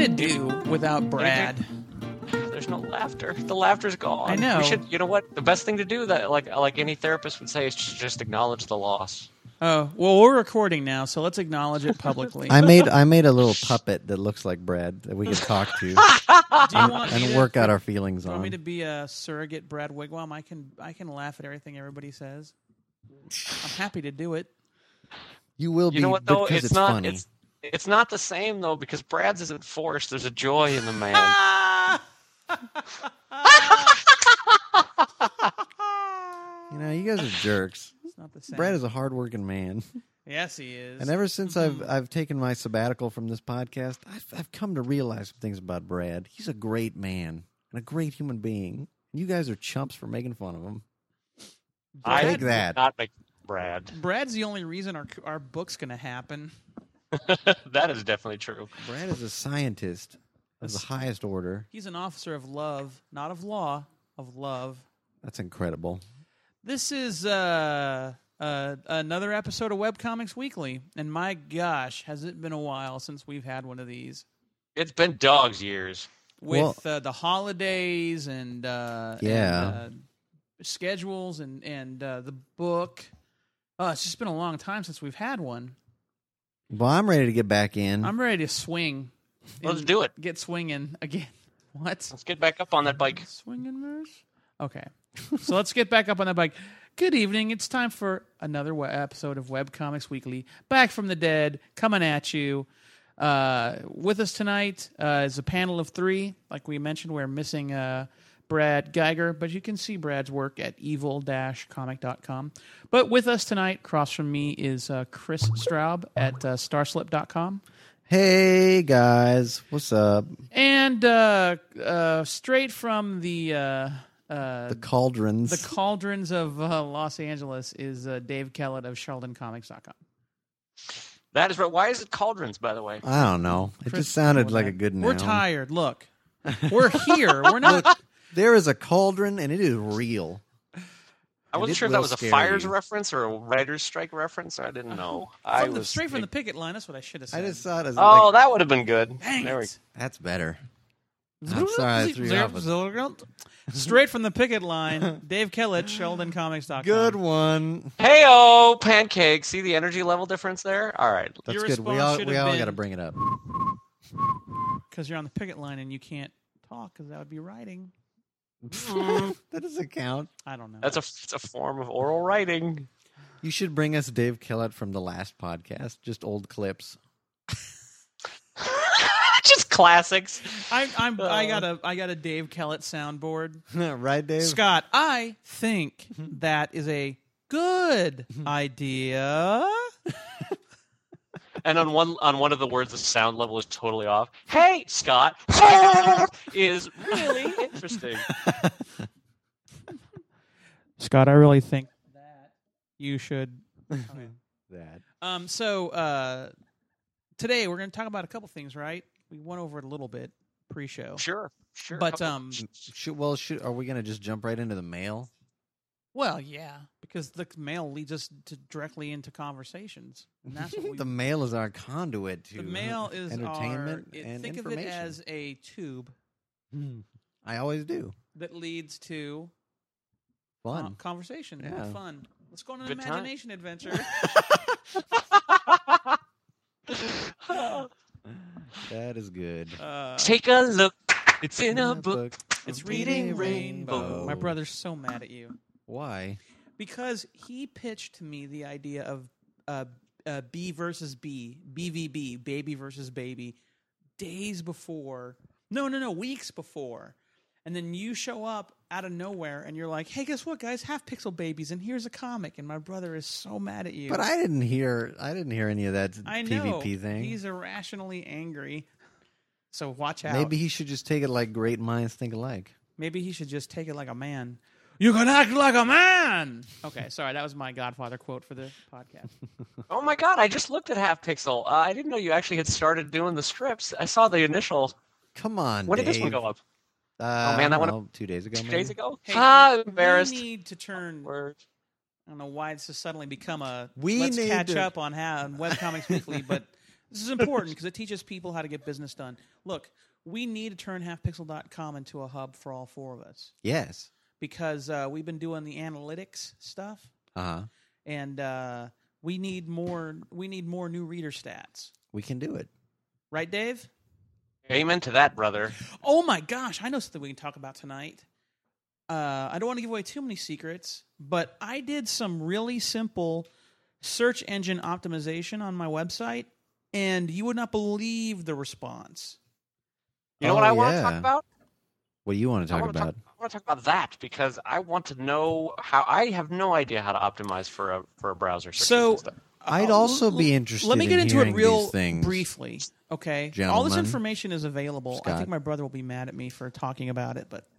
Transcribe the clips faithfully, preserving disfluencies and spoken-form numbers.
could do without Brad. There's no laughter. The laughter's gone. I know. We should. You know what? The best thing to do, that like like any therapist would say, is just acknowledge the loss. Oh, well, we're recording now, so let's acknowledge it publicly. I made I made a little puppet that looks like Brad that we can talk to Do you want me and to, work out our feelings do you want on. me to be a surrogate Brad Wigwam? I can I can laugh at everything everybody says. I'm happy to do it. You will be, You know what though? because It's, it's, not. funny. It's it's not the same though, because Brad's isn't forced. There's a joy in the man. You know, you guys are jerks. It's not the same. Brad is a hardworking man, Yes, he is. and ever since I've I've taken my sabbatical from this podcast, I've I've come to realize some things about Brad. He's a great man and a great human being. You guys are chumps for making fun of him. I Take would that. Not make Brad. Brad's the only reason our our book's going to happen. That is definitely true. Brad is a scientist of the highest order. He's an officer of love, not of law, of love. That's incredible. This is uh, uh, another episode of Webcomics Weekly, and my gosh, has it been a while since we've had one of these. It's been dog's years. With Well- uh, the holidays and uh, Yeah. and, uh, schedules and and uh, the book. Oh, it's just been a long time since we've had one. Well, I'm ready to get back in. I'm ready to swing. Let's and do it. Get swinging again. What? Let's get back up on that bike. Swinging verse? Okay. So let's get back up on that bike. Good evening. It's time for another we- episode of Webcomics Weekly. Back from the dead, coming at you. Uh, with us tonight uh, is a panel of three. Like we mentioned, we're missing uh, Brad Geiger, but you can see Brad's work at evil dash comic dot com. But with us tonight, across from me, is uh, Chris Straub at uh, starslip dot com. Hey guys, what's up? And uh, uh, straight from the uh, uh, The cauldrons. the cauldrons of uh, Los Angeles is uh, Dave Kellett of charlton comics dot com. That is right. Why is it cauldrons, by the way? I don't know. It Chris just sounded told like that. a good noun. We're tired. Look, we're here. We're not. There is a cauldron, and it is real. I And wasn't it sure if that will was a scare Fires you. reference or a writer's strike reference. I didn't know. I From the, was straight from the picket line. That's what I should have said. I just saw it as Oh, like, that would have been good. Dang there we it. that's better. I'm sorry I threw you off. Straight from the picket line, Dave Kellett, charlton comics dot com. Good one. Hey-oh, pancake. See the energy level difference there? All right. That's Your good. We response all should we have all been- got to bring it up. Because you're on the picket line and you can't talk because that would be writing. That doesn't count. I don't know. That's a, it's a form of oral writing. You should bring us Dave Kellett from the last podcast. Just old clips. Just classics. I, I'm, I Uh. got a I got a Dave Kellett soundboard. Right, Dave? Scott, I think that is a good idea. And on one on one of the words, the sound level is totally off. Hey, Scott, is really interesting. Scott, I really think that you should. That. Um. So uh, today we're going to talk about a couple things, right? We went over it a little bit pre-show, Sure, sure. but Couple- um. Should, well, should, are we going to just jump right into the mail? Well, yeah, because the mail leads us to directly into conversations, and that's what we. The mail is our conduit to the mail is entertainment our, it- and think information. of it as a tube I always do. that leads to Fun. con- conversation. Yeah. More fun. Let's go on an Good time. imagination adventure. That is good. Uh, Take a look. It's in a book. it's of reading Rainbow. rainbow. My brother's so mad at you Why? because he pitched to me the idea of uh, uh, B versus B, B V B, baby versus baby, days before. No, no, no, weeks before. And then you show up out of nowhere and you're like, hey, guess what, guys? Half Pixel Babies, and here's a comic. And my brother is so mad at you. But I didn't hear. I didn't hear any of that I know. P V P thing. He's irrationally angry. So watch out. Maybe he should just take it like great minds think alike. Maybe he should just take it like a man. You can act like a man. Okay, sorry. That was my Godfather quote for the podcast. Oh my God! I just looked at Half Pixel. Uh, I didn't know you actually had started doing the strips. I saw the initial. Come on, When did Dave. this one go up? Uh, Oh, man, that I don't one- know, two days ago. Two maybe? days ago. Hey, ah, we embarrassed. need to turn. Word. I don't know why it's just suddenly become a. We let's need catch to- up on how on Webcomics Weekly, but This is important because it teaches people how to get business done. Look, we need to turn half pixel dot com into a hub for all four of us. Yes. Because uh, we've been doing the analytics stuff. Uh-huh. And uh, we need more we need more new reader stats. We can do it. Right, Dave? Amen to that, brother. Oh my gosh, I know something we can talk about tonight. Uh, I don't want to give away too many secrets, but I did some really simple search engine optimization on my website, and you would not believe the response. You know Oh, what I want to yeah. talk about? What do you want to I talk want to about? talk, I want to talk about that because I want to know how. I have no idea how to optimize for a for a browser. search So, engine stuff. I'd Uh, also l- be l- interested Let me in get into it hearing real these things. briefly, okay? All Gentlemen. this information is available. I Scott. think my brother will be mad at me for talking about it, but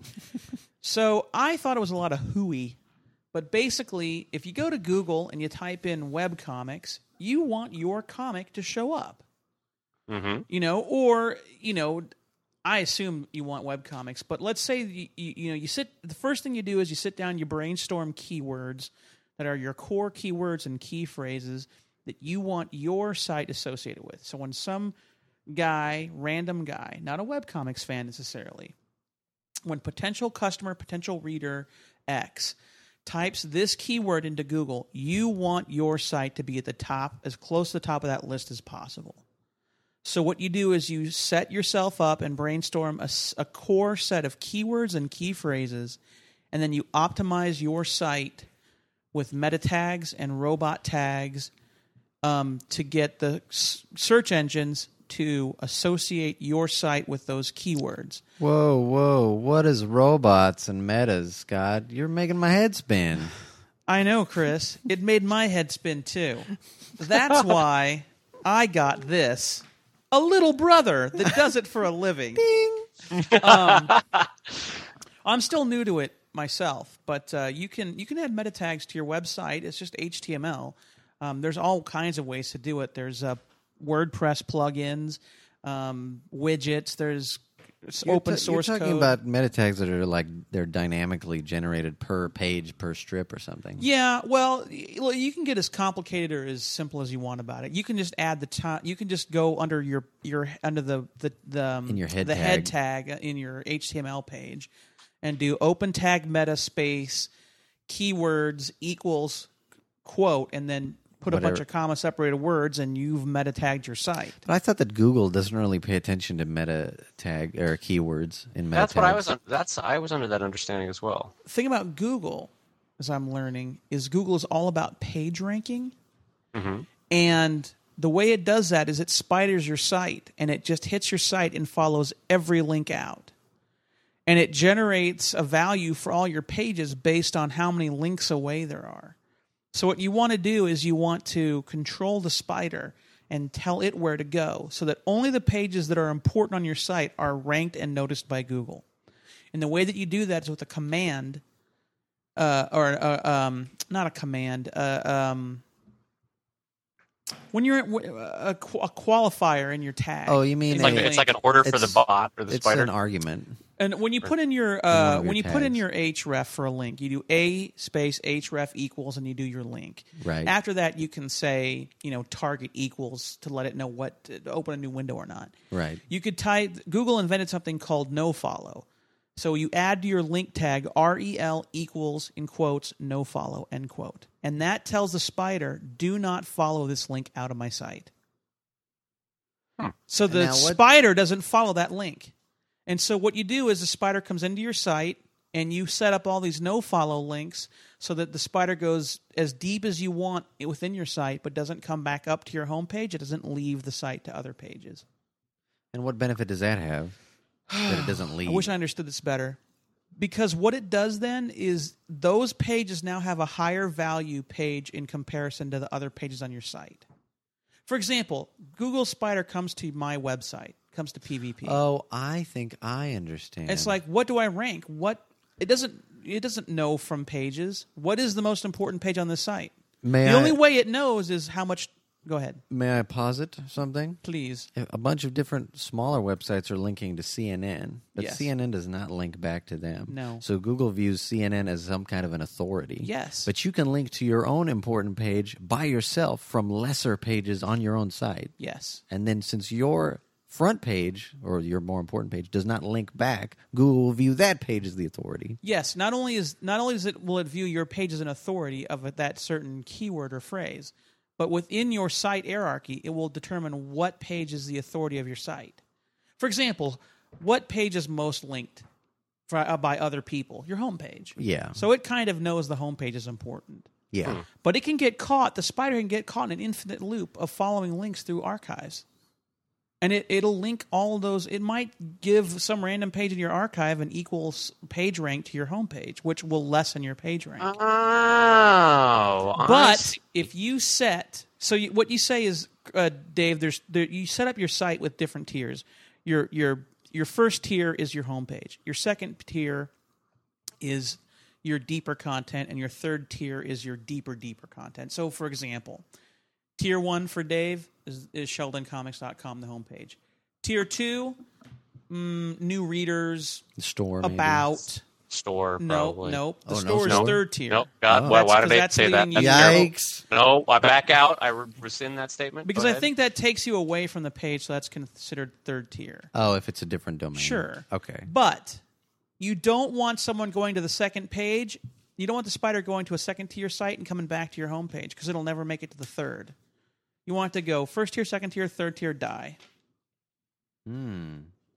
so I thought it was a lot of hooey. But basically, if you go to Google and you type in webcomics, you want your comic to show up. Mm-hmm. You know, or you know, I assume you want webcomics, but let's say you, you, you know you sit. The first thing you do is you sit down, you brainstorm keywords that are your core keywords and key phrases that you want your site associated with. So when some guy, random guy, not a webcomics fan necessarily, when potential customer, potential reader X types this keyword into Google, you want your site to be at the top, as close to the top of that list as possible. So what you do is you set yourself up and brainstorm a, s- a core set of keywords and key phrases, and then you optimize your site with meta tags and robot tags um, to get the s- search engines to associate your site with those keywords. Whoa, whoa. What is robots and metas, Scott? You're making my head spin. I know, Chris. It made my head spin, too. That's why I got this. A little brother that does it for a living. um, I'm still new to it myself, but uh, you can you can add meta tags to your website. It's just H T M L. Um, there's all kinds of ways to do it. There's uh, WordPress plugins, um, widgets. There's s- You're open ta- source You're talking code. about meta tags that are like they're dynamically generated per page, per strip or something. Yeah, well, y- well, you can get as complicated or as simple as you want about it. You can just add the time. You can just go under your your under the the, the um, In your head the tag. head tag in your H T M L page, and do open tag meta space keywords equals quote, and then put a bunch Whatever. of comma separated words, and you've meta tagged your site. But I thought that Google doesn't really pay attention to meta tag or keywords in meta That's what I tags. was. Un- that's I was under that understanding as well. The thing about Google, as I'm learning, is Google is all about page ranking. Mm-hmm. And the way it does that is it spiders your site, and it just hits your site and follows every link out. And it generates a value for all your pages based on how many links away there are. So what you want to do is you want to control the spider and tell it where to go so that only the pages that are important on your site are ranked and noticed by Google. And the way that you do that is with a command, uh, or uh, um, not a command, uh, um, when you're a, a qualifier in your tag. Oh, you mean It's like a- it's like an order for the it's- bot or the It's spider. an argument. And when you put in your one uh, of your when you put in tags. your href for a link, you do a space href equals, and you do your link. Right. After that, you can say you know target equals to let it know what to open a new window or not. Right. You could type. Google invented something called nofollow. So you add to your link tag rel equals in quotes no follow end quote, and that tells the spider do not follow this link out of my site. Hmm. So the now what- spider doesn't follow that link. And so what you do is the spider comes into your site and you set up all these no-follow links so that the spider goes as deep as you want within your site but doesn't come back up to your homepage. It doesn't leave the site to other pages. And what benefit does that have? That it doesn't leave. I wish I understood this better. Because what it does then is those pages now have a higher value page in comparison to the other pages on your site. For example, Google Spider comes to my website, comes to P V P. Oh, I think I understand. It's like, what do I rank? What it doesn't it doesn't know from pages. What is the most important page on this site? May the I, only way it knows is how much Go ahead, May I posit something? please. A bunch of different smaller websites are linking to C N N, but Yes. C N N does not link back to them. No. So Google views C N N as some kind of an authority. Yes. But you can link to your own important page by yourself from lesser pages on your own site. Yes. And then since your front page, or your more important page, does not link back, Google will view that page as the authority. Yes. Not only is not only is it will it view your page as an authority of that certain keyword or phrase, but within your site hierarchy, it will determine what page is the authority of your site. For example, what page is most linked for, uh, by other people? Your homepage. Yeah. So it kind of knows the homepage is important. Yeah. But it can get caught, the spider can get caught in an infinite loop of following links through archives. And it, it'll link all of those. It might give some random page in your archive an equal page rank to your homepage, which will lessen your page rank. Oh, I But see. if you set, so you, what you say is, uh, Dave, there's there, you set up your site with different tiers. Your your your first tier is your homepage. Your second tier is your deeper content, and your third tier is your deeper deeper content. So, for example, tier one for Dave is, is sheldon comics dot com, the homepage. Tier two, mm, new readers, Store, maybe. about. Store, No, probably. no. The Oh, no store is store? third tier. Nope. God, Oh. why, why That's- did they that's say that? leading you- That's terrible. Yikes. No, I back out. I re- rescind that statement. Because Go I ahead. think that takes you away from the page, so that's considered third tier. Oh, if it's a different domain. Sure. Okay. But you don't want someone going to the second page. You don't want the spider going to a second tier site and coming back to your homepage because it'll never make it to the third. You want it to go first tier, second tier, third tier, die. Hmm.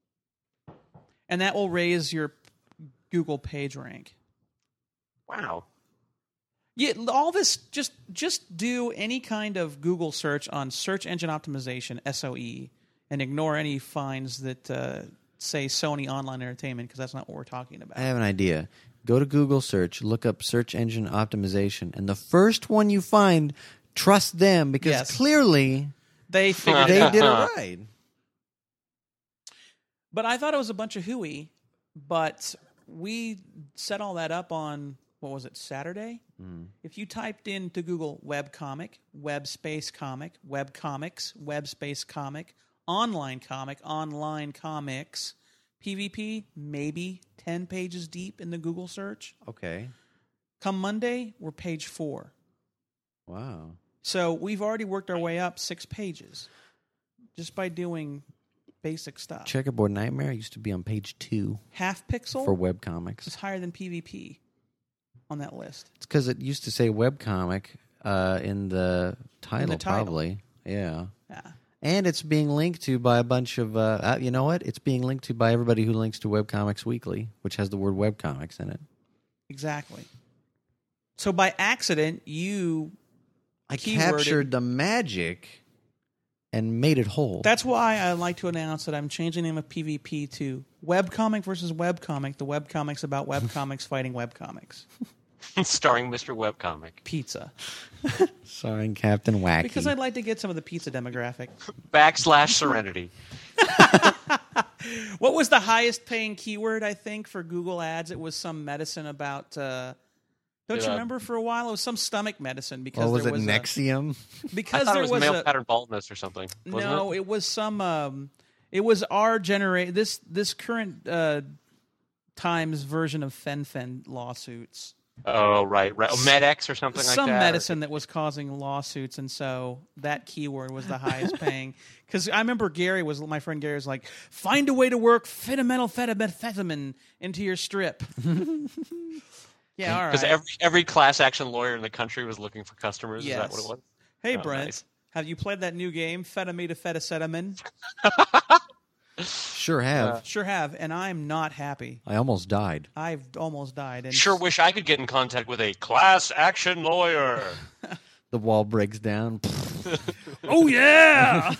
And that will raise your Google page rank. Wow. Yeah, all this, just just do any kind of Google search on search engine optimization, S O E, and ignore any finds that uh, say Sony Online Entertainment, because that's not what we're talking about. I have an idea. Go to Google search, look up search engine optimization, and the first one you find, trust them because Yes. clearly They figured it they out. did it right. But I thought it was a bunch of hooey. But we set all that up on, what was it, Saturday? Mm. If you typed into Google webcomic, web space comic, web comics, web space comic, online comic, online comics, PvP, maybe ten pages deep in the Google search. Okay. Come Monday, we're page four. Wow. So we've already worked our way up six pages just by doing basic stuff. Checkerboard Nightmare used to be on page two Half Pixel for webcomics. is higher than PvP on that list. It's because it used to say webcomic uh, in the title, In the title. probably. Yeah. Yeah. And it's being linked to by a bunch of, uh, uh, you know what? It's being linked to by everybody who links to Webcomics Weekly, which has the word webcomics in it. Exactly. So by accident, you I keyworded- captured the magic and made it whole. That's why I like to announce that I'm changing the name of PvP to Webcomic versus Webcomic. The webcomics about webcomics fighting webcomics. Starring Mister Webcomic. Pizza. Starring Captain Wacky. Because I'd like to get some of the pizza demographic. Backslash Serenity. What was the highest paying keyword, I think, for Google Ads? It was some medicine about... Uh, don't you Yeah. remember for a while? It was some stomach medicine. Because Or was there it was a- Nexium? I because thought there it was, was male a... pattern baldness or something. Wasn't No, it? it was some. Um, it was our generate this this current uh, times version of Fen-Phen lawsuits. Oh, right. right. Oh, MedX or something like Some that. medicine that was causing lawsuits, and so that keyword was the highest paying. Because I remember Gary was my friend. Gary was like, "Find a way to work fetamethamphetamine into your strip." Yeah, all Because right. every every class action lawyer in the country was looking for customers. Is that what Yes. it was? Hey, Oh, Brent, nice. have you played that new game, Fetamethamphetamine? Sure have. Sure have, and I'm not happy. I almost died. I've almost died. And Sure wish I could get in contact with a class action lawyer. The wall breaks down. Oh yeah!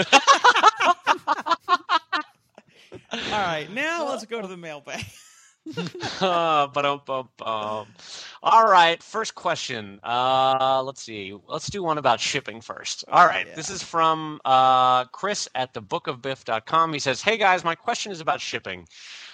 All right, now let's go to the mailbag. uh, but um, um, um. All right, first question. Uh, let's see. Let's do one about shipping first. All right, Yeah. this is from uh, Chris at the book of biff dot com. He says, "Hey guys, my question is about shipping.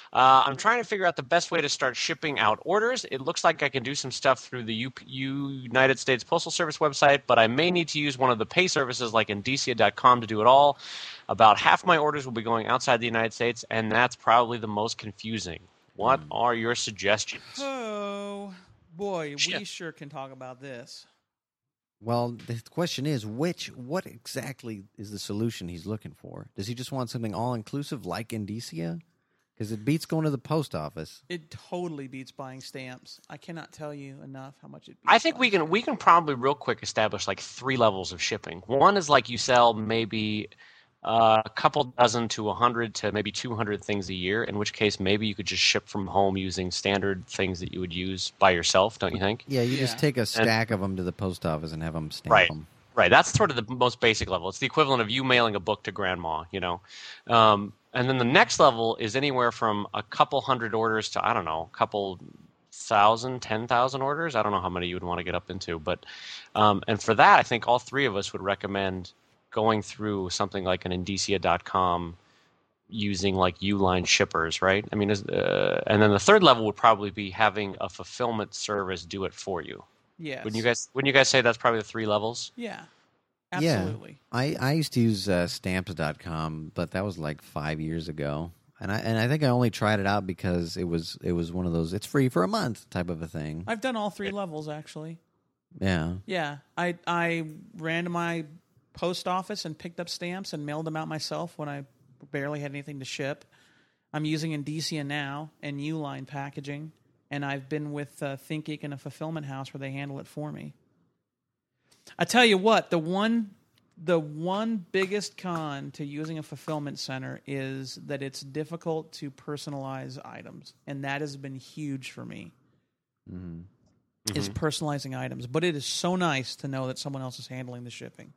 Uh, I'm trying to figure out the best way to start shipping out orders. It looks like I can do some stuff through the U- United States Postal Service website, but I may need to use one of the pay services like Indicia dot com to do it all. About half my orders will be going outside the United States, and that's probably the most confusing. What mm. are your suggestions? Oh, boy, Shit. we sure can talk about this. Well, the question is, which, what exactly is the solution he's looking for? Does he just want something all-inclusive like Indicia? Because it beats going to the post office. It totally beats buying stamps. I cannot tell you enough how much it beats. I think we can stamps. we can probably real quick establish like three levels of shipping. One is like you sell maybe uh, a couple dozen to a hundred to maybe two hundred things a year. In which case, maybe you could just ship from home using standard things that you would use by yourself. Don't you think? Yeah, you Yeah. just take a stack and, of them to the post office and have them stamp right. them. Right. That's sort of the most basic level. It's the equivalent of you mailing a book to grandma. You know. Um, And then the next level is anywhere from a couple hundred orders to, I don't know, a couple thousand, ten thousand orders. I don't know how many you would want to get up into. But um, and for that, I think all three of us would recommend going through something like an Indicia dot com using like Uline shippers, right? I mean, uh, and then the third level would probably be having a fulfillment service do it for you. Yes. Wouldn't you guys, wouldn't you guys say that's probably the three levels? Yeah. Absolutely. Yeah. I, I used to use uh, stamps dot com, but that was like five years ago. And I and I think I only tried it out because it was it was one of those it's free for a month type of a thing. I've done all three levels actually. Yeah. Yeah. I I ran to my post office and picked up stamps and mailed them out myself when I barely had anything to ship. I'm using Indicia now and Uline packaging, and I've been with uh, ThinkGeek and a fulfillment house where they handle it for me. I tell you what, the one the one biggest con to using a fulfillment center is that it's difficult to personalize items, and that has been huge for me. Mm-hmm. Is personalizing items, but it is so nice to know that someone else is handling the shipping.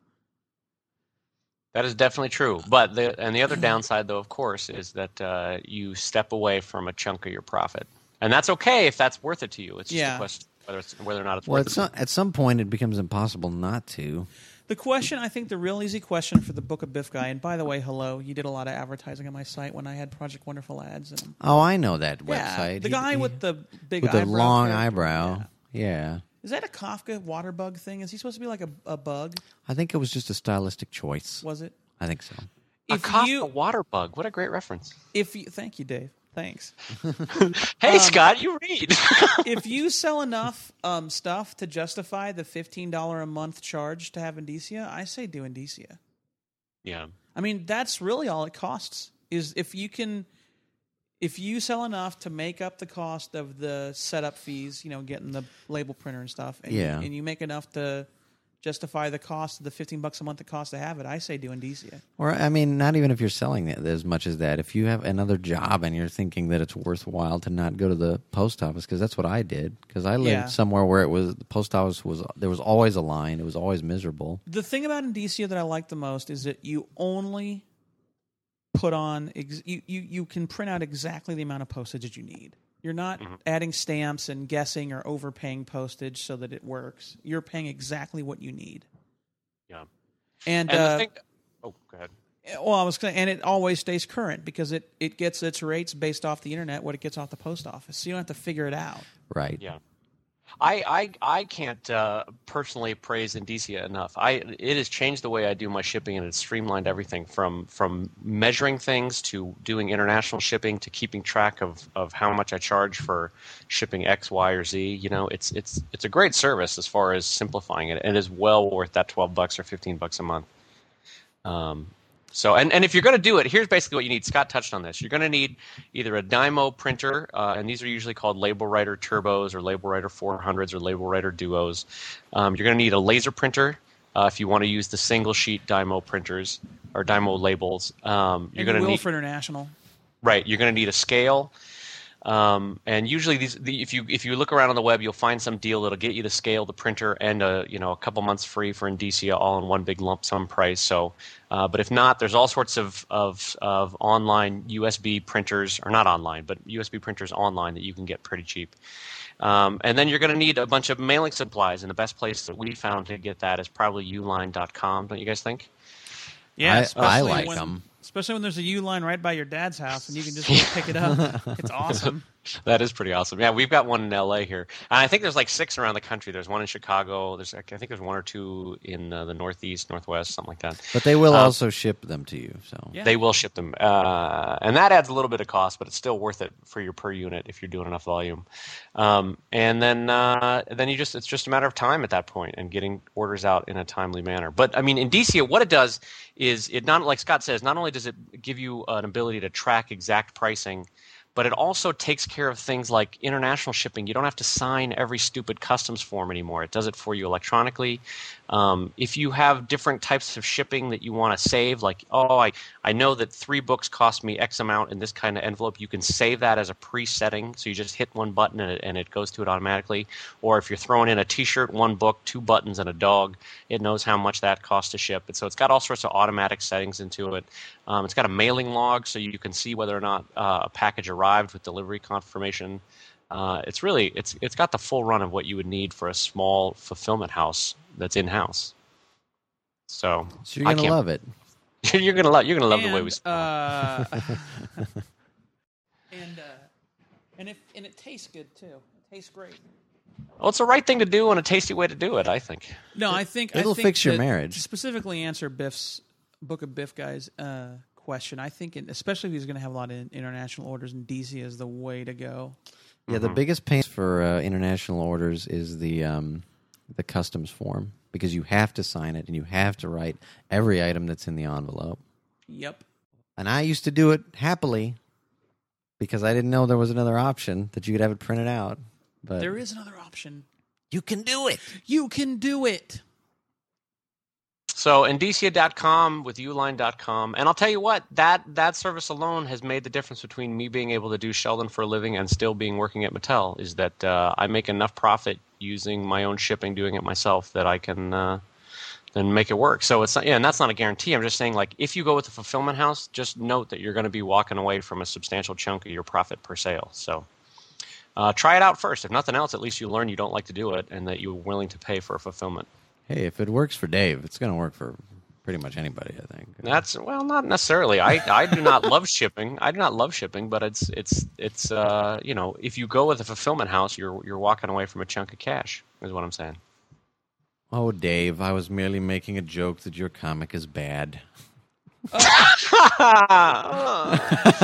That is definitely true. But the and the other downside, though, of course, is that uh, you step away from a chunk of your profit, and that's okay if that's worth it to you. It's just Yeah. a question whether it's whether or not it's Well, worth at it. some, at some point, it becomes impossible not to. The question, I think the real easy question for the Book of Biff guy, and by the way, hello, you did a lot of advertising on my site when I had Project Wonderful ads in them. Oh, I know that Yeah, website. the He- guy he- with the big with the eyebrow long character. eyebrow. Yeah. Yeah. Is that a Kafka water bug thing? Is he supposed to be like a, a bug? I think it was just a stylistic choice. Was it? I think so. A If Kafka you, water bug. What a great reference. if you, thank you, Dave. Thanks. Hey, Um, Scott, you read. If you sell enough um, stuff to justify the fifteen dollars a month charge to have Indicia, I say do Indicia. yeah. I mean, that's really all it costs. Is if you can, if you sell enough to make up the cost of the setup fees, you know, getting the label printer and stuff, and, Yeah. you, and you make enough to justify the cost of the fifteen bucks a month it costs to have it, I say do Indicia. Or, I mean, not even if you're selling it as much as that. If you have another job and you're thinking that it's worthwhile to not go to the post office, because that's what I did. Because I lived Yeah. somewhere where it was the post office was there was always a line. It was always miserable. The thing about Indicia that I like the most is that you only put on ex- you, you you can print out exactly the amount of postage that you need. You're not Mhm. adding stamps and guessing or overpaying postage so that it works. You're paying exactly what you need. Yeah. And, And uh, the thing, oh, go ahead. well, I was gonna, and it always stays current because it, it gets its rates based off the internet, what it gets off the post office. So you don't have to figure it out. Right. Yeah. I, I, I can't uh, personally praise Indicia enough. I it has changed the way I do my shipping, and it's streamlined everything from from measuring things to doing international shipping to keeping track of, of how much I charge for shipping X, Y, or Z. You know, it's it's it's a great service as far as simplifying it, and it is well worth that twelve bucks or fifteen bucks a month. Um, So, and, and if you're going to do it, here's basically what you need. Scott touched on this. You're going to need either a Dymo printer, uh, and these are usually called Label Writer Turbos or Label Writer four hundreds or Label Writer Duos. Um, you're going to need a laser printer uh, if you want to use the single sheet Dymo printers or Dymo labels. Um, you're And going you to will need for international. right. You're going to need a scale. Um, and usually, these, the, if you if you look around on the web, you'll find some deal that'll get you to scale the printer and a you know a couple months free for Indicia, all in one big lump sum price. So, uh, but if not, there's all sorts of, of of online U S B printers, or not online, but U S B printers online that you can get pretty cheap. Um, and then you're going to need a bunch of mailing supplies, and the best place that we found to get that is probably uline dot com. Don't you guys think? Yeah, I, I especially like when- them. Especially when there's a U-line right by your dad's house and you can just go pick it up. It's awesome. That is pretty awesome. Yeah, we've got one in L A here. And I think there's like six around the country. There's one in Chicago. There's I think there's one or two in uh, the Northeast, Northwest, something like that. But they will um, also ship them to you. So Yeah. They will ship them. Uh, and that adds a little bit of cost, but it's still worth it for your per unit if you're doing enough volume. Um, and then uh, then you just it's just a matter of time at that point and getting orders out in a timely manner. But I mean, Indicia, what it does is it not like Scott says, not only does it give you an ability to track exact pricing, but it also takes care of things like international shipping. You don't have to sign every stupid customs form anymore. It does it for you electronically. Um, if you have different types of shipping that you want to save, like, oh, I, I know that three books cost me X amount in this kind of envelope, you can save that as a pre-setting. So you just hit one button and it, and it goes to it automatically. Or if you're throwing in a T-shirt, one book, two buttons, and a dog, it knows how much that costs to ship. And so it's got all sorts of automatic settings into it. Um, it's got a mailing log so you can see whether or not uh, a package arrived with delivery confirmation. Uh, it's really it's it's got the full run of what you would need for a small fulfillment house that's in house. So, so you're gonna love it. you're gonna love you're gonna love and, the way we. Uh, and uh, and if and it tastes good too. It tastes great. Well, it's the right thing to do and a tasty way to do it, I think. No, I think It'll I think fix your that marriage. To specifically answer Biff's Book of Biff guys uh, question, I think, it, especially if he's going to have a lot of international orders, Indicia is the way to go. Yeah, the biggest pain for uh, international orders is the um, the customs form because you have to sign it and you have to write every item that's in the envelope. Yep. And I used to do it happily because I didn't know there was another option that you could have it printed out. But There is another option. you can do it. You can do it. So Indicia dot com with Uline dot com. And I'll tell you what, that, that service alone has made the difference between me being able to do Sheldon for a living and still being working at Mattel, is that uh, I make enough profit using my own shipping, doing it myself, that I can uh, then make it work. So it's not, yeah, and that's not a guarantee. I'm just saying, like, if you go with the fulfillment house, just note that you're going to be walking away from a substantial chunk of your profit per sale. So uh, try it out first. If nothing else, at least you learn you don't like to do it and that you're willing to pay for a fulfillment. Hey, if it works for Dave, it's going to work for pretty much anybody, I think. That's well, not necessarily. I, I do not love shipping. I do not love shipping, but it's it's it's uh you know, if you go with a fulfillment house, you're you're walking away from a chunk of cash. Is what I'm saying. Oh, Dave, I was merely making a joke that your comic is bad. uh,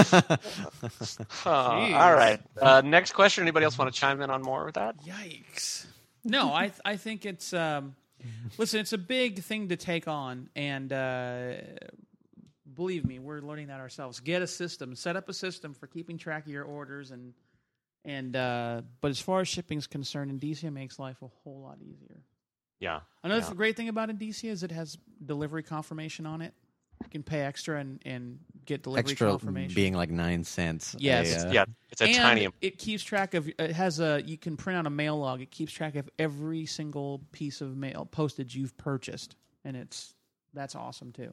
all right. Uh, next question. Anybody else want to chime in on more with that? Yikes. No, I I think it's um, listen, it's a big thing to take on, and uh, believe me, we're learning that ourselves. Get a system, set up a system for keeping track of your orders, and and uh, but as far as shipping is concerned, Indicia makes life a whole lot easier. Yeah. Another yeah. great thing about Indicia is it has delivery confirmation on it. You can pay extra and, and get delivery Extra confirmation. being like nine cents. Yes. a, uh, Yeah. It's a and tiny. it keeps track of. It has a. You can print out a mail log. It keeps track of every single piece of mail postage you've purchased, and it's that's awesome too.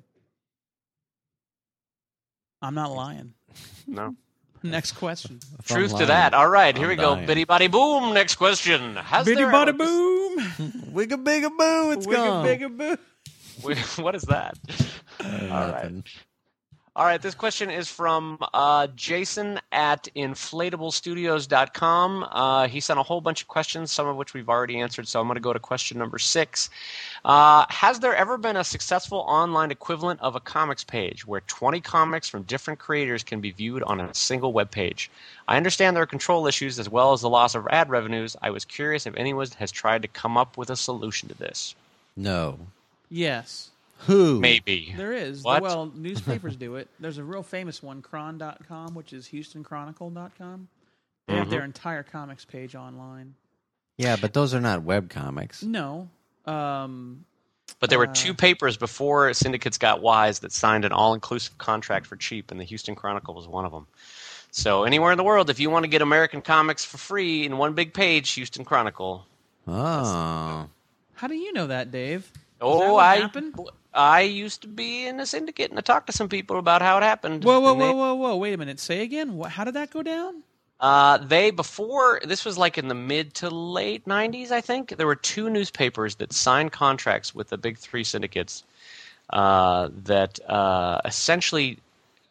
I'm not lying. No. Next question. if I'm Truth to lying, that. All right, here I'm we go. dying. Biddy body boom. Next question. Has Bitty there bada ever- boom. Wigga bigga boo, it's gone. Wigga bigga boo. What is that? Uh, All nothing. right. All right, this question is from uh, Jason at inflatable studios dot com. Uh, he sent a whole bunch of questions, some of which we've already answered, so I'm going to go to question number six. Uh, has there ever been a successful online equivalent of a comics page where twenty comics from different creators can be viewed on a single web page? I understand there are control issues as well as the loss of ad revenues. I was curious if anyone has tried to come up with a solution to this. No. Yes, Who? Maybe. there is. What? Well, newspapers do it. There's a real famous one, Chron dot com, which is Houston Chronicle dot com. They have Mhm. their entire comics page online. Yeah, but those are not web comics. No. Um, But there were Uh, two papers before syndicates got wise that signed an all-inclusive contract for cheap, and the Houston Chronicle was one of them. So anywhere in the world, if you want to get American comics for free in one big page, Houston Chronicle. Oh. how do you know that, Dave? Is that Oh, what I happened? I used to be in a syndicate, and I talked to some people about how it happened. Whoa, whoa, and they- whoa, whoa, whoa! Wait a minute. Say again. What, how did that go down? Uh, they before this was like in the mid to late nineties, I think. There were two newspapers that signed contracts with the big three syndicates uh, that uh, essentially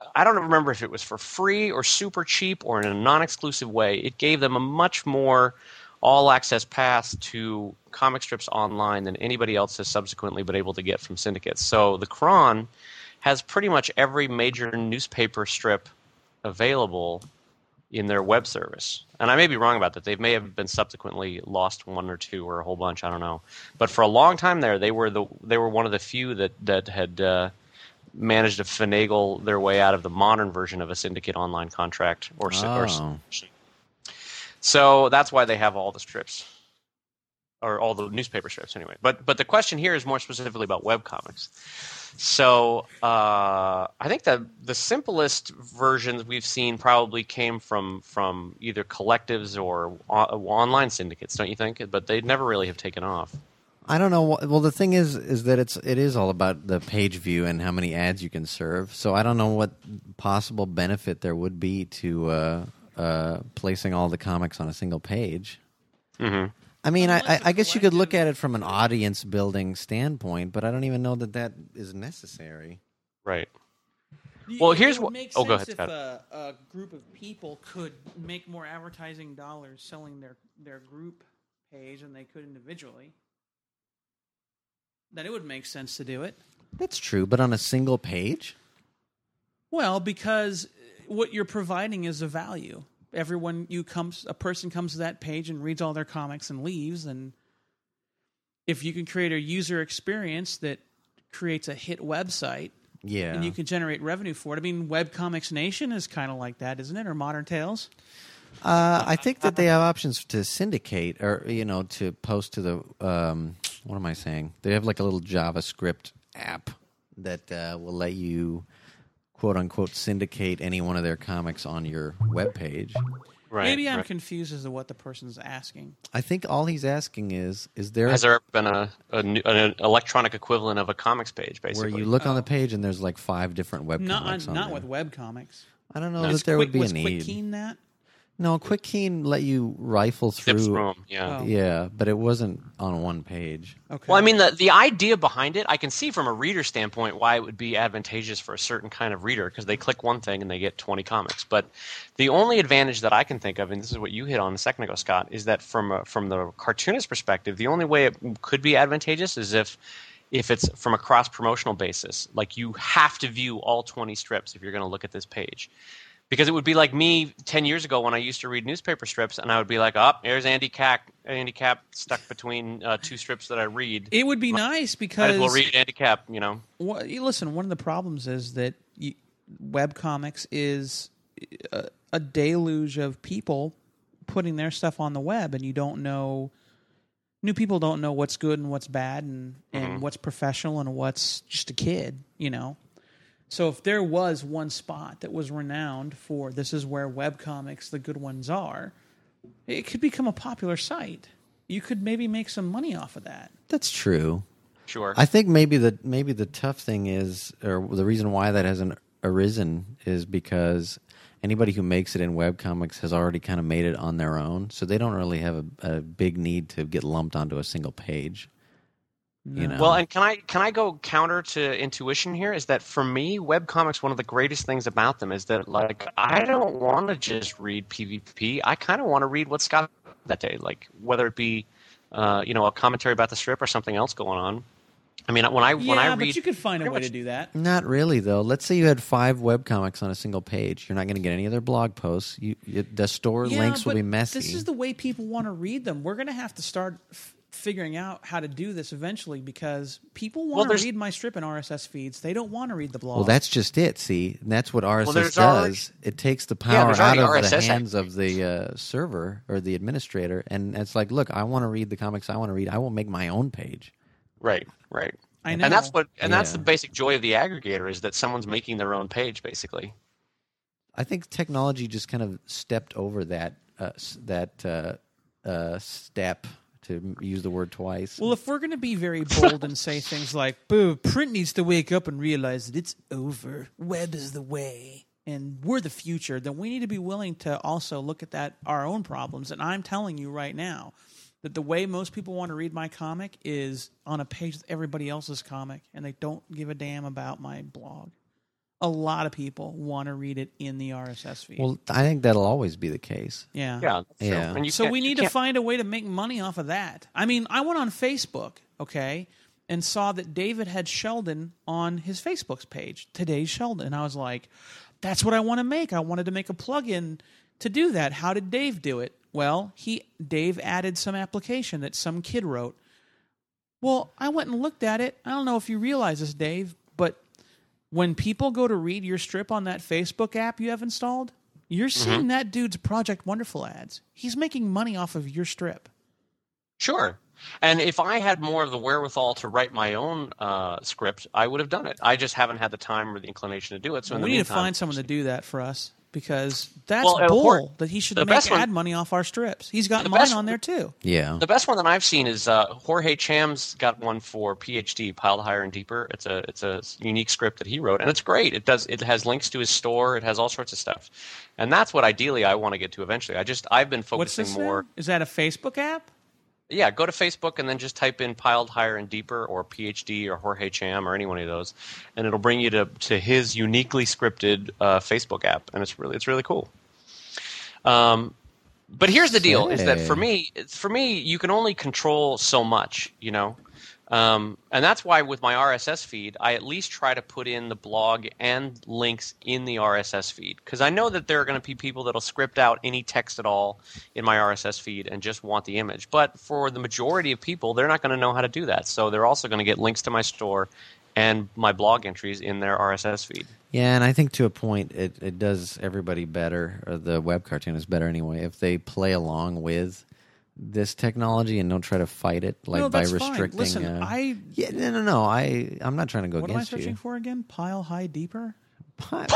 I don't remember if it was for free or super cheap or in a non-exclusive way. It gave them a much more all-access path to comic strips online than anybody else has subsequently been able to get from syndicates. So the Cron has pretty much every major newspaper strip available in their web service. And I may be wrong about that. They may have been subsequently lost one or two or a whole bunch. I don't know. But for a long time there, they were the they were one of the few that that had uh, managed to finagle their way out of the modern version of a syndicate online contract. Or, Oh. or so that's why they have all the strips, or all the newspaper strips anyway. But but the question here is more specifically about webcomics. So uh, I think that the simplest versions we've seen probably came from from either collectives or o- online syndicates, don't you think? But they never really have taken off. I don't know. wh- Well, the thing is, is that it's it is all about the page view and how many ads you can serve. So I don't know what possible benefit there would be to uh, uh, placing all the comics on a single page. Mm-hmm. I mean, I, I, Unless I guess you could look collective- at it from an audience building standpoint, but I don't even know that that is necessary. Right. You- Well, it here's would what- make oh, go sense ahead, if Scott. a, a group of people could make more advertising dollars selling their their group page than they could individually. Then it would make sense to do it. That's true, but on a single page? Well, because what you're providing is a value. Everyone you comes a person comes to that page and reads all their comics and leaves, and if you can create a user experience that creates a hit website, Yeah. and you can generate revenue for it. I mean, Webcomics Nation is kind of like that, isn't it? Or Modern Tales? Uh, I think that they have options to syndicate, or you know, to post to the. Um, what am I saying? They have like a little JavaScript app that uh, will let you, quote unquote, syndicate any one of their comics on your web page. Right. Maybe I'm right. confused as to what the person's asking. I think all he's asking is, is there Has there ever been a, a new- an electronic equivalent of a comics page, where basically? you look on Oh. the page and there's like five different web Not comics on not there? with webcomics. I don't know No, that it's there Quick, would be was a need. QuickKeen that? No, QuickKeen let you rifle Zips through. through 'em, yeah. Oh. Yeah, but it wasn't on one page. Okay. Well, I mean, the, the idea behind it, I can see from a reader standpoint why it would be advantageous for a certain kind of reader, because they click one thing and they get twenty comics. But the only advantage that I can think of, and this is what you hit on a second ago, Scott, is that from a, from the cartoonist perspective, the only way it could be advantageous is if if it's from a cross-promotional basis. Like, you have to view all twenty strips if you're going to look at this page. Because it would be like me ten years ago when I used to read newspaper strips, and I would be like, "Oh, there's Andy Cap, Andy Cap stuck between uh, two strips that I read. it would be nice Might as because well read Andy Cap," you know. Well, you listen, one of the problems is that you, webcomics is a, a deluge of people putting their stuff on the web, and you don't know. New people don't know what's good and what's bad, and, and Mhm. what's professional and what's just a kid, you know. So if there was one spot that was renowned for this is where webcomics, the good ones are, it could become a popular site. You could maybe make some money off of that. That's true. Sure. I think maybe the maybe the tough thing is, or the reason why that hasn't arisen is because anybody who makes it in webcomics has already kind of made it on their own, so they don't really have a, a big need to get lumped onto a single page. You know. Well, and can I can I go counter to intuition here? Is that for me, webcomics, one of the greatest things about them is that, like, I don't want to just read PvP. I kind of want to read what's got that day, like whether it be, uh, you know, a commentary about the strip or something else going on. I mean, when I Yeah, when I read, but you could find a pretty way much- to do that. Not really, though. Let's say you had five webcomics on a single page. You're not going to get any of their blog posts. You, you, the store Yeah, links will but be messy. This is the way people want to read them. We're going to have to start f- figuring out how to do this eventually because people Well, want to there's- read my strip and R S S feeds. They don't want to read the blog. Well, that's just it. See, and that's what R S S there's does. already- It takes the Yeah, power there's out already of R S S the hands of the uh, server or the administrator, and it's like, look, I want to read the comics I want to read. I will make my own page. right, right. I know. And that's what, and that's Yeah. the basic joy of the aggregator is that someone's making their own page, basically. I think technology just kind of stepped over that uh, s- that uh, uh, step, to use the word twice. Well, if we're going to be very bold and say things like, "Boo, print needs to wake up and realize that it's over. Web is the way, and we're the future," then we need to be willing to also look at that our own problems. And I'm telling you right now that the way most people want to read my comic is on a page with everybody else's comic, and they don't give a damn about my blog. a lot of people want to read it in the R S S feed. Well, I think that'll always be the case. yeah. Yeah, that's true. Yeah. And you So can't- we you need to can't- find a way to make money off of that. I mean, I went on Facebook, okay, and saw that David had Sheldon on his Facebook's page, Today's Sheldon. And I was like, that's what I want to make. I wanted to make a plugin to do that. How did Dave do it? Well, he Dave added some application that some kid wrote. Well, I went and looked at it. I don't know if you realize this, Dave, but when people go to read your strip on that Facebook app you have installed, you're seeing mm-hmm. that dude's Project Wonderful ads. He's making money off of your strip. Sure. And if I had more of the wherewithal to write my own uh, script, I would have done it. I just haven't had the time or the inclination to do it. So in we the need meantime, to find someone to do that for us because that's well, bull Hor- that he should the make best ad one, money off our strips. He's got the mine best, on there too. Yeah. The best one that I've seen is uh, Jorge Cham's got one for P H D, Piled Higher and Deeper. It's a it's a unique script that he wrote, and it's great. It does it has links to his store. It has all sorts of stuff, and that's what ideally I want to get to eventually. I just I've been focusing What's this more. Thing? Is that a Facebook app? Yeah, go to Facebook and then just type in Piled Higher and Deeper or P H D or Jorge Cham or any one of those, and it'll bring you to, to his uniquely scripted uh, Facebook app, and it's really it's really cool. Um, but here's the deal: is that for me, for me, you can only control so much, you know, um, and that's why with my R S S feed, I at least try to put in the blog and links in the R S S feed because I know that there are going to be people that'll script out any text at all in my R S S feed and just want the image. But for the majority of people, they're not going to know how to do that, so they're also going to get links to my store and my blog entries in their R S S feed. Yeah, and I think to a point, it, it does everybody better, or the web cartoonist better anyway, if they play along with this technology and don't try to fight it, like no, by that's restricting. Fine. Listen, uh, I yeah, no, no, no. I I'm not trying to go what am I against searching you. for again? Pile high deeper. Pi-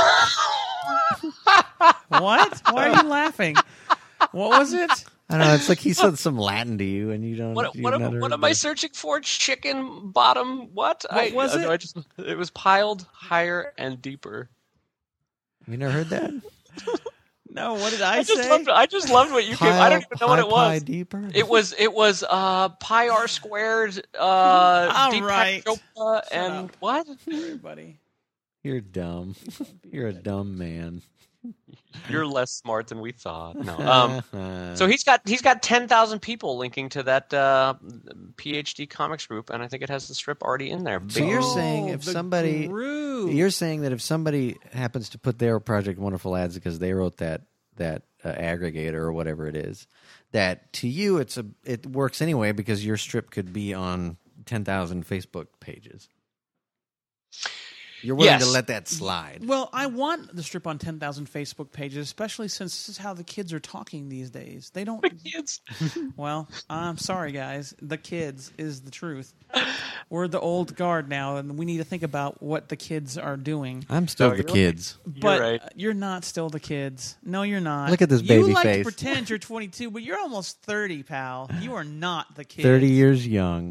What? Why are you laughing? What was it? I don't know. It's like he said some Latin to you, and you don't. What, you've what, am, never what am heard I that. searching for? Chicken bottom? What? What I, was I, it? I just, it was piled higher and deeper. You never heard that? No, what did I, I just say? loved. I just loved what you came. I don't even know what it Pie was. deeper. It was. It was uh, pi r squared. Uh, All Deepak right. Chopra Shut and up. what? Everybody. You're dumb. You're a dumb man. You're less smart than we thought. No. Um, so he's got he's got ten thousand people linking to that uh, P H D Comics group, and I think it has the strip already in there. So you're Oh, saying if the somebody, group. you're saying that if somebody happens to put their Project Wonderful ads because they wrote that that uh, aggregator or whatever it is, that to you it's a it works anyway because your strip could be on ten thousand Facebook pages. You're willing Yes. to let that slide. Well, I want the strip on ten thousand Facebook pages, especially since this is how the kids are talking these days. They don't. The kids. Well, I'm sorry, guys. The kids is the truth. We're the old guard now, and we need to think about what the kids are doing. I'm still No, the you're- kids. But right. uh, you're not still the kids. No, you're not. Look at this You baby like face. to pretend you're twenty-two, but you're almost thirty, pal. You are not the kid. Thirty years young.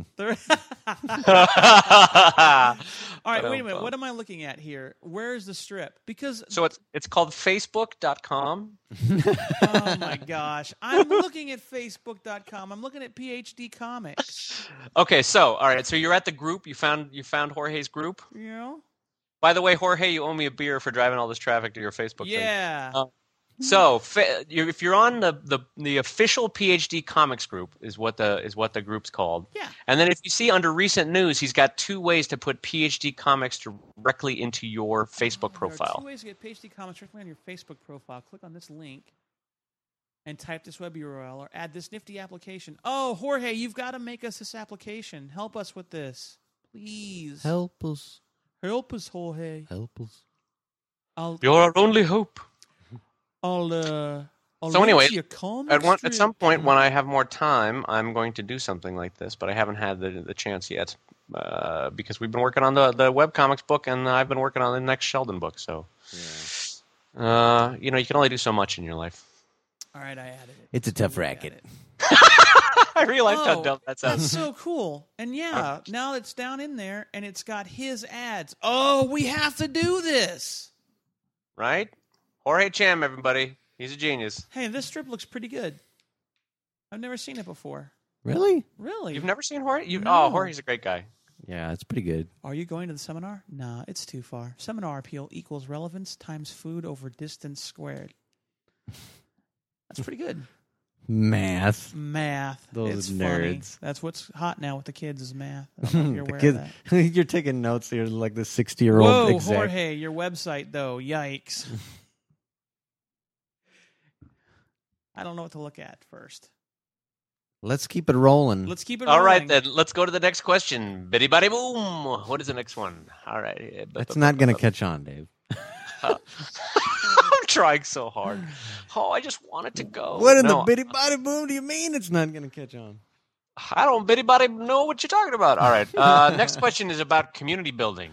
All right, wait a minute. What am I looking at here? Where is the strip? Because So it's it's called Facebook dot com. oh my gosh, I'm looking at Facebook dot com. I'm looking at P H D Comics. Okay, so all right, so you're at the group. You found you found Jorge's group. You know? By the way, Jorge, you owe me a beer for driving all this traffic to your Facebook thing. Yeah. Uh, So fa- you- if you're on the, the, the official P H D Comics group is what the is what the group's called. Yeah. And then if you see under recent news, he's got two ways to put P H D Comics directly into your Facebook There are profile. two ways to get P H D Comics directly on your Facebook profile. Click on this link and type this web U R L or add this nifty application. Oh, Jorge, you've got to make us this application. Help us with this. Please. Help us. Help us, Jorge. Help us. I'll, You're our only hope. I'll, uh, I'll So link anyway, to your comic At one at strip. some point when I have more time, I'm going to do something like this, but I haven't had the the chance yet uh, because we've been working on the the webcomics book, and I've been working on the next Sheldon book. So, uh, you know, you can only do so much in your life. All right, I added it. It's a tough I racket. added it. I realized how Oh, dumb that That's sounds. so cool. And yeah, now it's down in there, and it's got his ads. Oh, we have to do this. Right? Jorge Cham, everybody. He's a genius. Hey, this strip looks pretty good. I've never seen it before. Really? Really? You've never seen Jorge? You No. Oh, Jorge's a great guy. Yeah, it's pretty good. Are you going to the seminar? Nah, it's too far. Seminar appeal equals relevance times food over distance squared. That's pretty good. Math. Math. Those it's funny. nerds. That's what's hot now with the kids is math. I don't know if you're The aware kid- of that. You're taking notes here like the sixty-year-old Whoa, exec. Jorge, your website, though. Yikes. I don't know what to look at first. Let's keep it rolling. Let's keep it All rolling. right, then. Let's go to the next question. Bitty buddy boom. What is the next one? All right. That's not going to catch on, Dave. I'm trying so hard. Oh, I just want it to go. What in No, the bitty body boom do you mean it's not going to catch on? I don't bitty buddy know what you're talking about. All right. Uh, next question is about community building.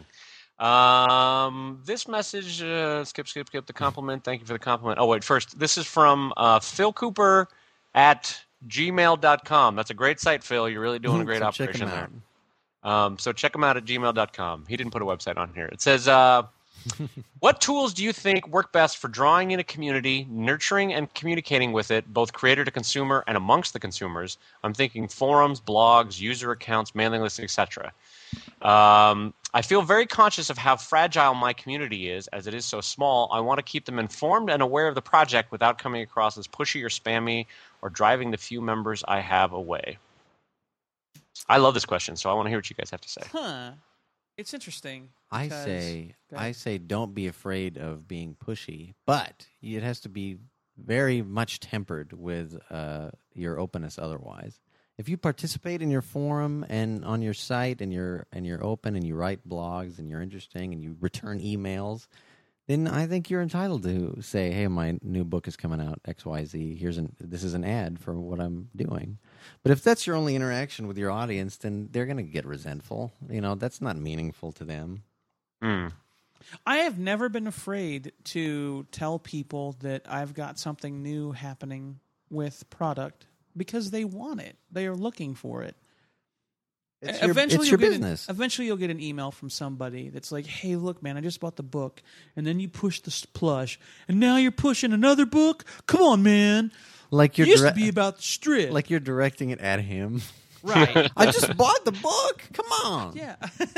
Um, this message, uh, skip, skip, skip the compliment. Thank you for the compliment. Oh, wait, first, this is from uh, Phil Cooper at gmail dot com. That's a great site, Phil. You're really doing a great So check operation him there. out. Um, so check him out at gmail dot com. He didn't put a website on here. It says, uh, what tools do you think work best for drawing in a community, nurturing and communicating with it, both creator to consumer and amongst the consumers? I'm thinking forums, blogs, user accounts, mailing lists, et cetera. Um, I feel very conscious of how fragile my community is, as it is so small. I want to keep them informed and aware of the project without coming across as pushy or spammy or driving the few members I have away. I love this question, so I want to hear what you guys have to say. Huh. It's interesting. I because- say, Go ahead. I say, don't be afraid of being pushy, but it has to be very much tempered with uh, your openness. Otherwise, if you participate in your forum and on your site, and you're and you're open and you write blogs and you're interesting and you return emails, then I think you're entitled to say, "Hey, my new book is coming out. X Y Z. Here's an this is an ad for what I'm doing." But if that's your only interaction with your audience, then they're going to get resentful. You know, that's not meaningful to them. Mm. I have never been afraid to tell people that I've got something new happening with product because they want it. They are looking for it. It's E- your, eventually it's you'll your get an- business. eventually you'll get an email from somebody that's like, "Hey, look, man, I just bought the book." And then you push the s- plush. And now you're pushing another book? Come on, man. Like you're It used dire- to be about the strip. like you're directing it at him. right. I just bought the book. Come on. Yeah.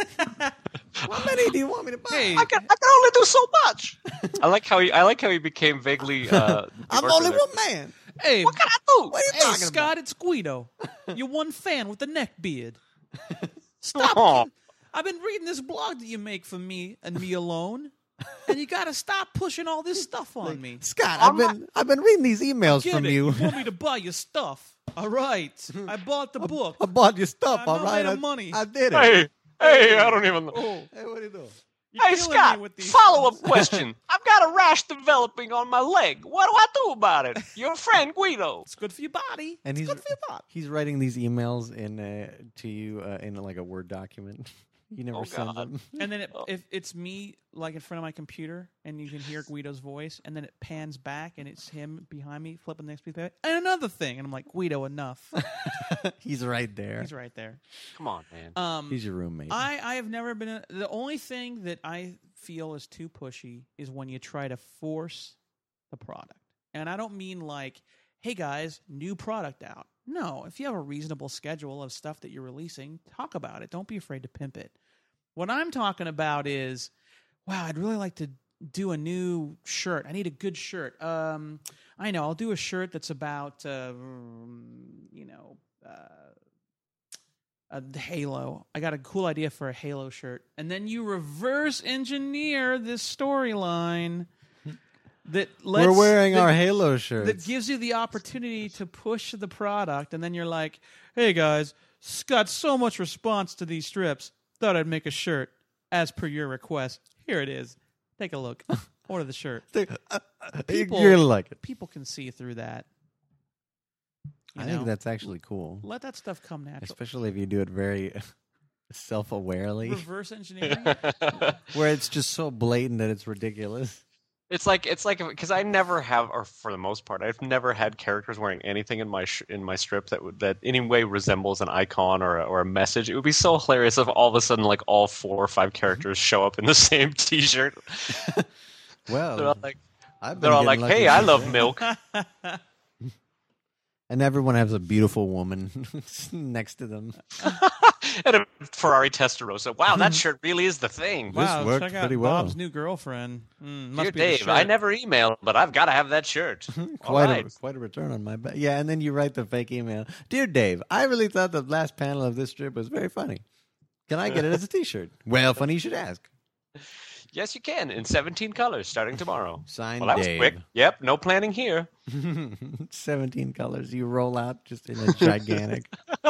How many do you want me to buy? Hey, I can I can only do so much. I like how he I like how he became vaguely. Uh, I'm Yorker only there. one man. hey, What can I do? What are you hey, talking Scott, about? it's Guido. You're one fan with the neck beard. Stop. Aw. I've been reading this blog that you make for me and me alone, and you got to stop pushing all this stuff on me. Scott, I've I'm been I've been reading these emails Get from it? you. You want me to buy your stuff? All right. I bought the book. I bought your stuff. I'm all not right, made I, of money. I did it. Hey, hey, I don't even know. Oh, Hey, what are you doing? you're Hey, killing Scott, me with these follow-up things. question. I've got a rash developing on my leg. What do I do about it? Your friend Guido. It's good for your body. And it's he's good for your body. he's writing these emails in uh, to you uh, in like a Word document. You never Oh, send God. them. And then it, if it's me, like in front of my computer, and you can hear Guido's voice, and then it pans back, and it's him behind me flipping the next piece, and another thing, and I'm like, Guido, enough. He's right there. He's right there. Come on, man. Um, He's your roommate. I, I have never been. A, the only thing that I feel is too pushy is when you try to force the product. And I don't mean like, hey guys, new product out. No, if you have a reasonable schedule of stuff that you're releasing, talk about it. Don't be afraid to pimp it. What I'm talking about is, wow, I'd really like to do a new shirt. I need a good shirt. Um, I know, I'll do a shirt that's about, uh, you know, uh, a Halo. I got a cool idea for a Halo shirt. And then you reverse engineer this storyline that lets, We're wearing that, our Halo shirts. that gives you the opportunity to push the product. And then you're like, hey guys, got so much response to these strips. Thought I'd make a shirt as per your request. Here it is. Take a look. Order the shirt. People- You're gonna like it. People can see through that. You I know? think that's actually cool, Let that stuff come natural. especially if you do it very self-awarely, Reverse engineering. where it's just so blatant that it's ridiculous. It's like it's like because I never have, or for the most part, I've never had characters wearing anything in my sh- in my strip that would that in any way resembles an icon or a, or a message. It would be so hilarious if all of a sudden, like all four or five characters show up in the same T-shirt. Well, They're all like, I've been they're all getting like, lucky "Hey, I since love then." milk." And everyone has a beautiful woman next to them. at a Ferrari Testarossa. Wow, that shirt really is the thing. Wow, worked check out pretty well. Bob's new girlfriend. Mm, must Dear be the Dave, shirt. I never emailed, but I've got to have that shirt. All Quite right. a quite a return on my bet. Yeah, and then you write the fake email. Dear Dave, I really thought the last panel of this strip was very funny. Can I get it as a T-shirt? Well, funny you should ask. Yes, you can, in seventeen colors, starting tomorrow. Signed Well, that was Dave. quick. Yep, no planning here. seventeen colors. You roll out just in a gigantic.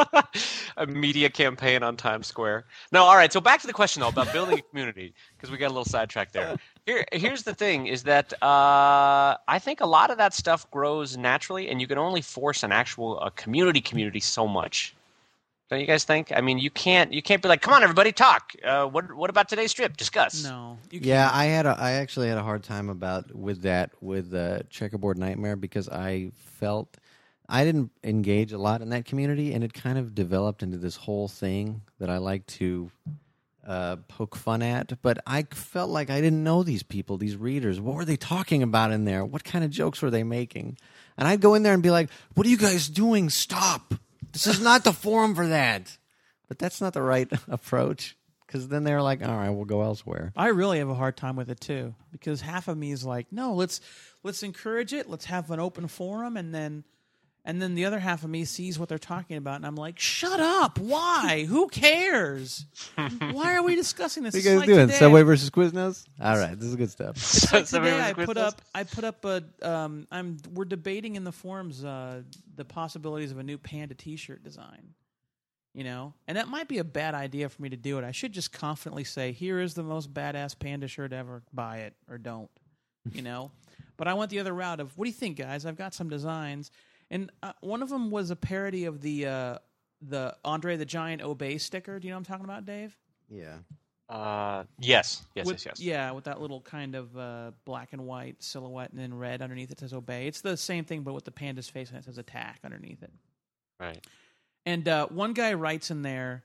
A media campaign on Times Square. No, all right. So back to the question though about building a community, because we got a little sidetracked there. Here, here's the thing: is that uh, I think a lot of that stuff grows naturally, and you can only force an actual a community community so much. Don't you guys think? I mean, you can't you can't be like, come on, everybody, talk. Uh, what what about today's strip? Discuss. No. You Yeah, can't. I had a, I actually had a hard time about with that with uh, Checkerboard Nightmare because I felt I didn't engage a lot in that community, and it kind of developed into this whole thing that I like to uh, poke fun at. But I felt like I didn't know these people, these readers. What were they talking about in there? What kind of jokes were they making? And I'd go in there and be like, "What are you guys doing? Stop! This is not the forum for that." But that's not the right approach. Because then they're like, all right, we'll go elsewhere. I really have a hard time with it too, because half of me is like, no, let's let's encourage it. Let's have an open forum, and then and then the other half of me sees what they're talking about, and I'm like, shut up! Why? Who cares? Why are we discussing this? What are It's you guys like doing? today. Subway versus Quiznos? All right, this is good stuff. It's like Subway today I versus put Quiznos? up I put up a um I'm we're debating in the forums uh the possibilities of a new Panda T-shirt design. You know, and that might be a bad idea for me to do it. I should just confidently say, here is the most badass Panda shirt ever. Buy it or don't, you know. But I went the other route of, what do you think, guys? I've got some designs. And uh, one of them was a parody of the uh, the Andre the Giant Obey sticker. Do you know what I'm talking about, Dave? Yeah. Uh, yes, yes, With, yes, yes. Yeah, with that little kind of uh, black and white silhouette, and then red underneath it says Obey. It's the same thing, but with the panda's face, and it says Attack underneath it. Right. And uh, one guy writes in there,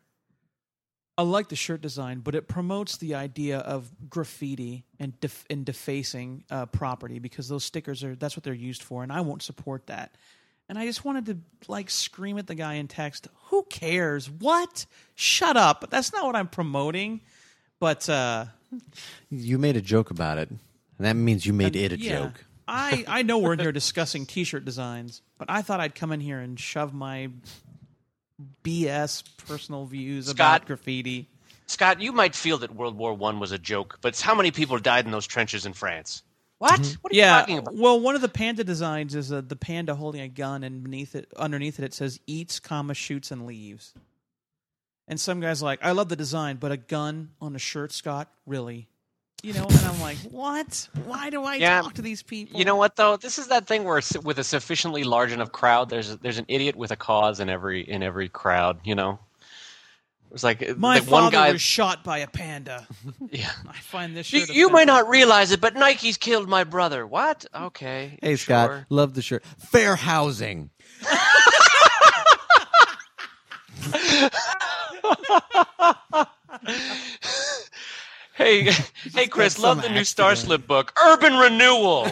I like the shirt design, but it promotes the idea of graffiti and def- and defacing uh, property, because those stickers are that's what they're used for, and I won't support that. And I just wanted to like scream at the guy in text, who cares? What? Shut up. That's not what I'm promoting. But uh, You made a joke about it, and that means you made and, it a yeah, joke. I, I know we're in here discussing T-shirt designs, but I thought I'd come in here and shove my B S personal views Scott. about graffiti. Scott, you might feel that World War One was a joke, but how many people died in those trenches in France? What? What are you Yeah, talking about? well, one of the panda designs is uh, the panda holding a gun, and beneath it, underneath it, it says "eats, comma shoots and leaves." And some guys are like, I love the design, but a gun on a shirt, Scott, really? You know, and I'm like, what? Why do I Yeah. talk to these people? You know what though? This is that thing where s- with a sufficiently large enough crowd, there's there's an idiot with a cause in every in every crowd. You know, it's like My like father one guy. was shot by a panda. Yeah. I find this You, shirt you might offensive. not realize it, but Nike's killed my brother. What? Okay. Hey, sure. Scott, love the shirt. Fair housing. Hey, hey, Chris, got love some the new axe Star to go. Slip book, Urban Renewal.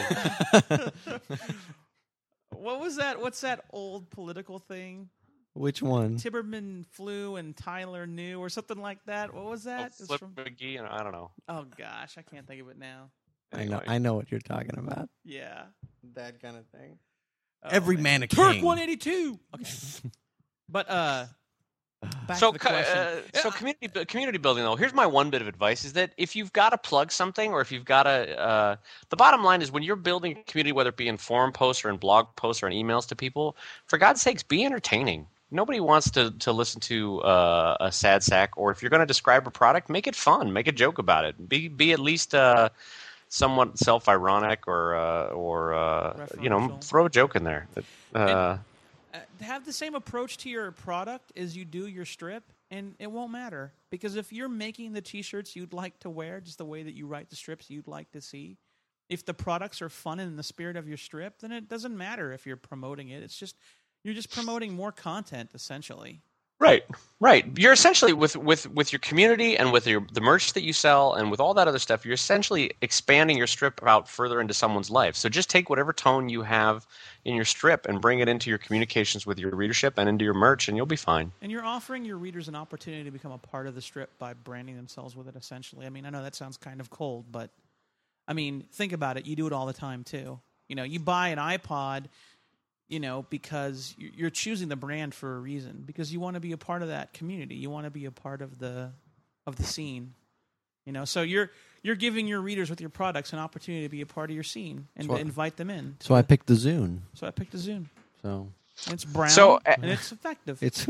What was that? What's that old political thing? Which one? Tiberman flew and Tyler knew, or something like that. What was that? It's Flip from- McGee, and I don't know. Oh gosh, I can't think of it now. I know. Anyway. I know what you're talking about. Yeah. That kind of thing. Oh, Every man. man a Turk king. one eighty-two. Okay. But uh, back So, to the co- question. uh, so community bu- community building though. Here's my one bit of advice: is that if you've got to plug something, or if you've got to, uh, the bottom line is when you're building a community, whether it be in forum posts or in blog posts or in emails to people, for God's sakes, be entertaining. Nobody wants to to listen to uh, a sad sack, or if you're going to describe a product, make it fun, make a joke about it. Be be at least uh, somewhat self ironic, or uh, or uh, you know, Referential. throw a joke in there. Uh, Uh, have the same approach to your product as you do your strip, and it won't matter. Because if you're making the T-shirts you'd like to wear, just the way that you write the strips you'd like to see, if the products are fun and in the spirit of your strip, then it doesn't matter if you're promoting it. It's just you're just promoting more content, essentially. Right, right. You're essentially with, with, with your community and with your the merch that you sell and with all that other stuff, you're essentially expanding your strip out further into someone's life. So just take whatever tone you have in your strip and bring it into your communications with your readership and into your merch, and you'll be fine. And you're offering your readers an opportunity to become a part of the strip by branding themselves with it, essentially. I mean, I know that sounds kind of cold, but, I mean, think about it. You do it all the time, too. You know, you buy an iPod, you know, because you're choosing the brand for a reason, because you want to be a part of that community. You want to be a part of the of the scene, you know. So you're you're giving your readers with your products an opportunity to be a part of your scene and so to invite them in. So I picked the Zune. So I picked the Zune. So and it's brown so, uh, and it's effective. It's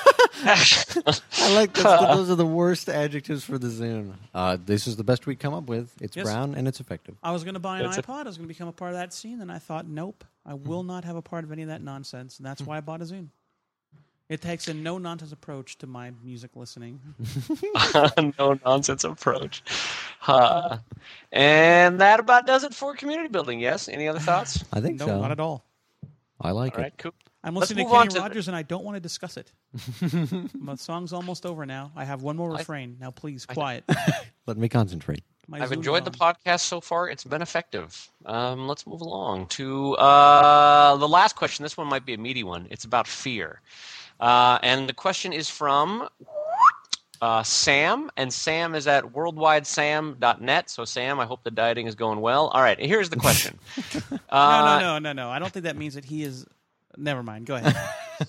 I like this. Those are the worst adjectives for the Zune. Uh, this is the best we come up with. It's Yes. brown and it's effective. I was going to buy an That's a- iPod. I was going to become a part of that scene, and I thought, nope, I will not have a part of any of that nonsense, and that's why I bought a Zune. It takes a no-nonsense approach to my music listening. No nonsense approach. Uh, and that about does it for community building. Yes. Any other thoughts? I think No, so. not at all. I like All it. right. Cool. I'm Let's listening to move on Kenny to- Rogers, and I don't want to discuss it. My song's almost over now. I have one more refrain. Now, please, quiet. Let me concentrate. My I've Zune's enjoyed the on. podcast so far. It's been effective. Um, let's move along to uh, the last question. This one might be a meaty one. It's about fear. Uh, and the question is from uh, Sam, and Sam is at worldwide sam dot net. So, Sam, I hope the dieting is going well. All right, here's the question. No, Uh, no, no, no, no. I don't think that means that he is... Never mind. Go ahead.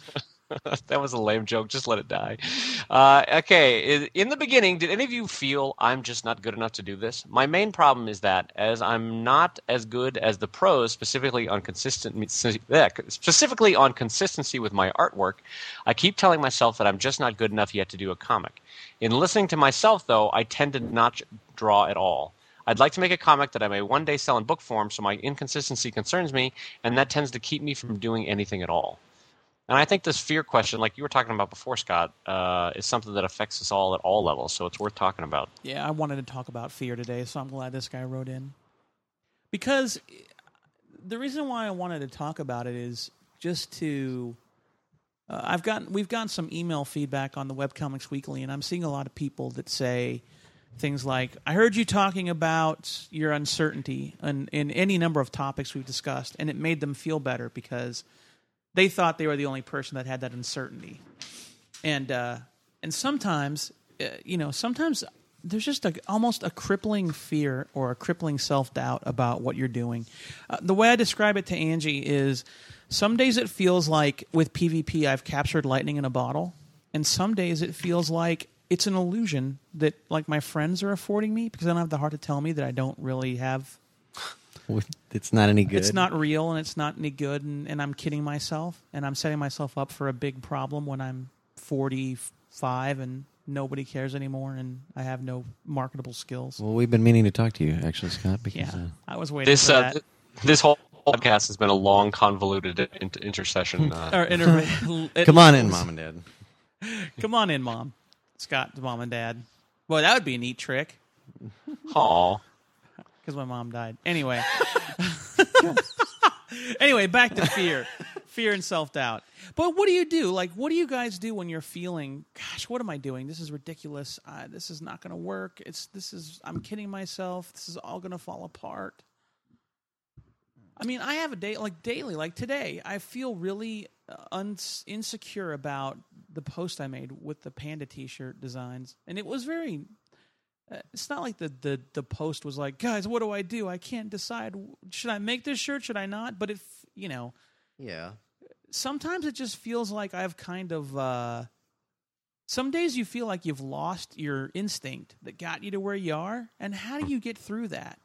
That was a lame joke. Just let it die. Uh, okay. In the beginning, did any of you feel I'm just not good enough to do this? My main problem is that as I'm not as good as the pros, specifically on consistent, specifically on consistency with my artwork, I keep telling myself that I'm just not good enough yet to do a comic. In listening to myself, though, I tend to not draw at all. I'd like to make a comic that I may one day sell in book form, so my inconsistency concerns me, and that tends to keep me from doing anything at all. And I think this fear question, like you were talking about before, Scott, uh, is something that affects us all at all levels, so it's worth talking about. Yeah, I wanted to talk about fear today, so I'm glad this guy wrote in. Because the reason why I wanted to talk about it is just to... Uh, I've gotten we've gotten some email feedback on the Webcomics Weekly, and I'm seeing a lot of people that say things like, I heard you talking about your uncertainty in, in any number of topics we've discussed, and it made them feel better because they thought they were the only person that had that uncertainty. And uh, and sometimes, uh, you know, sometimes there's just a, almost a crippling fear or a crippling self-doubt about what you're doing. Uh, the way I describe it to Angie is some days it feels like with PvP I've captured lightning in a bottle, and some days it feels like it's an illusion that like my friends are affording me because they don't have the heart to tell me that I don't really have... It's not any good. It's not real and it's not any good, and, and I'm kidding myself, and I'm setting myself up for a big problem when I'm forty-five and nobody cares anymore and I have no marketable skills. Well, we've been meaning to talk to you, actually, Scott. Because, Yeah, uh, I was waiting This for uh, that. th- this whole podcast has been a long, convoluted in- intercession. Uh, Or inter- come on in, Mom and Dad. Come on in, Mom. Scott's mom and dad. Boy, that would be a neat trick aw. because my mom died. Anyway. Anyway, back to fear. Fear and self-doubt. But what do you do? Like, what do you guys do when you're feeling, gosh, what am I doing? This is ridiculous. Uh, this is not going to work. It's This is, I'm kidding myself. This is all going to fall apart. I mean, I have a day, like daily, like today, I feel really uh, un- insecure about the post I made with the Panda t-shirt designs. And it was very, uh, it's not like the, the, the post was like, guys, what do I do? I can't decide. Should I make this shirt? Should I not? But if, you know, Yeah. sometimes it just feels like I've kind of, uh, some days you feel like you've lost your instinct that got you to where you are. And how do you get through that?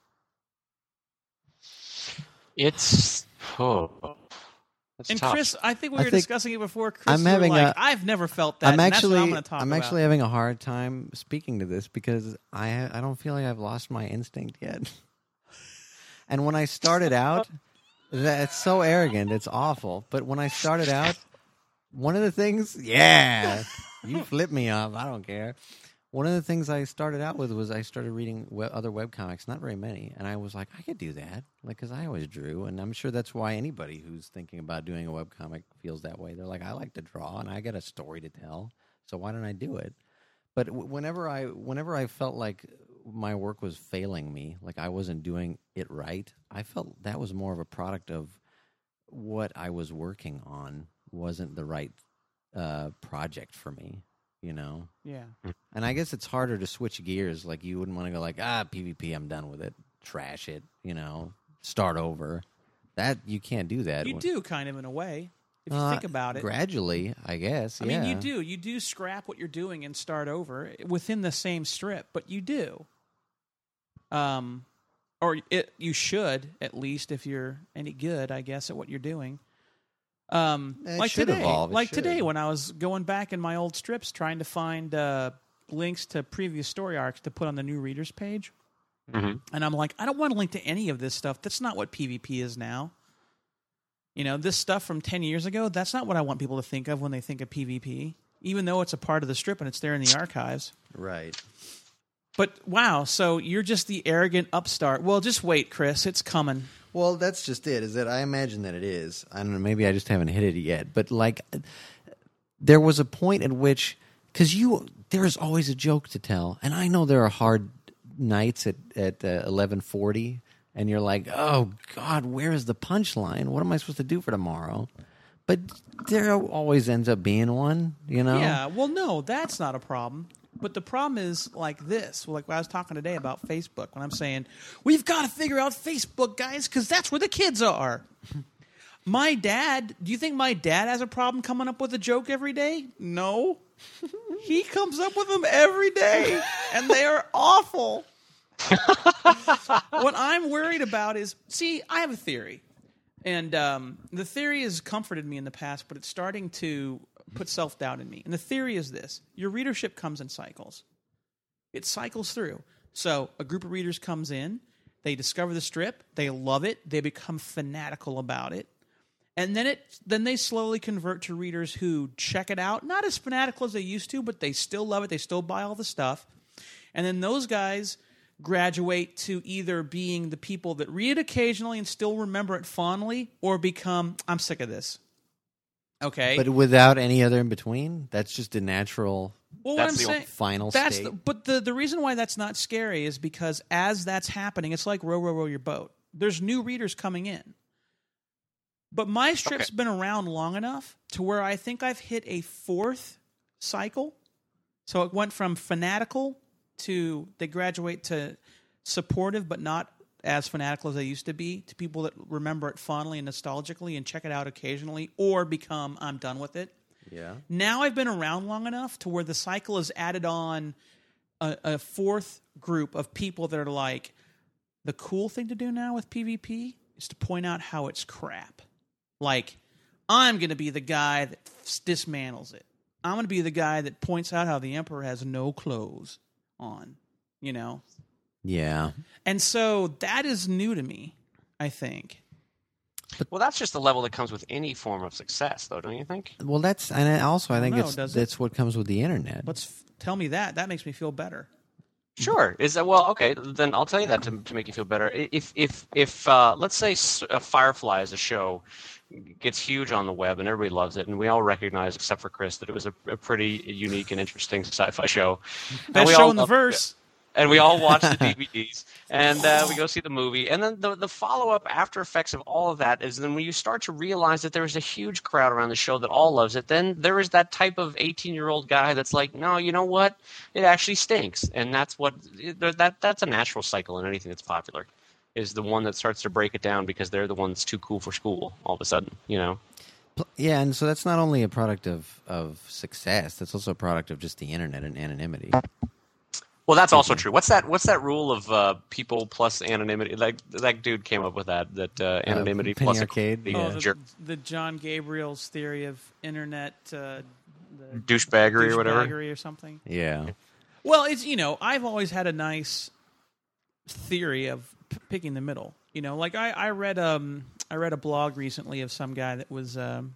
It's oh, that's And tough. Chris, I think we I were think discussing it before. Chris, I'm you were having like, a- I've never felt that. I'm and actually, that's what I'm, gonna talk I'm about. actually having a hard time speaking to this because I, ha- I don't feel like I've lost my instinct yet. And when I started out, that's so arrogant. It's awful. But when I started out, one of the things, yeah, you flip me off. I don't care. One of the things I started out with was I started reading web, other webcomics, not very many, and I was like, I could do that, like, because I always drew, and I'm sure that's why anybody who's thinking about doing a webcomic feels that way. They're like, I like to draw, and I got a story to tell. So why don't I do it? But w- whenever I whenever I felt like my work was failing me, like I wasn't doing it right, I felt that was more of a product of what I was working on wasn't the right uh, project for me, you know? Yeah. And I guess it's harder to switch gears. Like, you wouldn't want to go like, ah, PvP, I'm done with it. Trash it, you know, start over. That, you can't do that. You when, do, kind of, in a way, if you uh, think about it. Gradually, I guess, I yeah. mean, you do. You do scrap what you're doing and start over within the same strip, but you do. Um... Or it, you should, at least, if you're any good, I guess, at what you're doing. Um, It like should today, evolve. It like should. today, when I was going back in my old strips, trying to find uh, links to previous story arcs to put on the new readers page, Mm-hmm. and I'm like, I don't want to link to any of this stuff. That's not what PvP is now. You know, this stuff from ten years ago, that's not what I want people to think of when they think of PvP, even though it's a part of the strip and it's there in the archives. Right. But wow, so you're just the arrogant upstart. Well, just wait, Chris. It's coming. Well, that's just it, is that I imagine that it is. I don't know, maybe I just haven't hit it yet. But, like, there was a point at which, because you, there's always a joke to tell. And I know there are hard nights at, at uh, eleven forty, and you're like, oh, God, where is the punchline? What am I supposed to do for tomorrow? But there always ends up being one, you know? Yeah, well, no, that's not a problem. But the problem is like this, like I was talking today about Facebook, when I'm saying, we've got to figure out Facebook, guys, because that's where the kids are. My dad, do you think my dad has a problem coming up with a joke every day? No. He comes up with them every day, and they are awful. What I'm worried about is, see, I have a theory. And um, the theory has comforted me in the past, but it's starting to put self-doubt in me. And the theory is this. Your readership comes in cycles. It cycles through. So a group of readers comes in. They discover the strip. They love it. They become fanatical about it. And then it then they slowly convert to readers who check it out. Not as fanatical as they used to, but they still love it. They still buy all the stuff. And then those guys graduate to either being the people that read it occasionally and still remember it fondly, or become, I'm sick of this. Okay. But without any other in between? That's just a natural well, that's what I'm the saying, final that's state? the, but the, the reason why that's not scary is because as that's happening, it's like row, row, row your boat. There's new readers coming in. But my strip's Okay. been around long enough to where I think I've hit a fourth cycle. So it went from fanatical to they graduate to supportive, but not as fanatical as they used to be, to people that remember it fondly and nostalgically and check it out occasionally, or become, I'm done with it. Yeah. Now I've been around long enough to where the cycle has added on a, a fourth group of people that are like, the cool thing to do now with PvP is to point out how it's crap. Like, I'm going to be the guy that dismantles it. I'm going to be the guy that points out how the Emperor has no clothes on, you know? Yeah. And so that is new to me, I think. Well, that's just the level that comes with any form of success, though, don't you think? Well, that's, and I also I think know, it's does it? that's what comes with the internet. Let's f- tell me that. That makes me feel better. Sure. Is that well? Okay, then I'll tell you that to to make you feel better. If if if uh, let's say S- uh, Firefly as a show gets huge on the web and everybody loves it, and we all recognize, except for Chris, that it was a, a pretty unique and interesting sci-fi show. And Best we show all in the loved verse. it. And we all watch the D V Ds, and uh, we go see the movie. And then the, the follow-up after effects of all of that is then when you start to realize that there is a huge crowd around the show that all loves it, then there is that type of eighteen-year-old guy that's like, no, you know what? It actually stinks. And that's what that that's a natural cycle in anything that's popular, is the one that starts to break it down because they're the one that's too cool for school all of a sudden, you know? Yeah, and so that's not only a product of, of success, that's also a product of just the internet and anonymity. Well, that's also true. What's that? What's that rule of uh, people plus anonymity? Like that dude came up with that. That uh, anonymity Penny plus Arcade? The, Oh, uh, the, jerk, the John Gabriel's theory of internet uh, the douchebaggery or whatever. douchebaggery or something. Yeah. Well, it's, you know, I've always had a nice theory of p- picking the middle. You know, like I, I read um I read a blog recently of some guy that was um,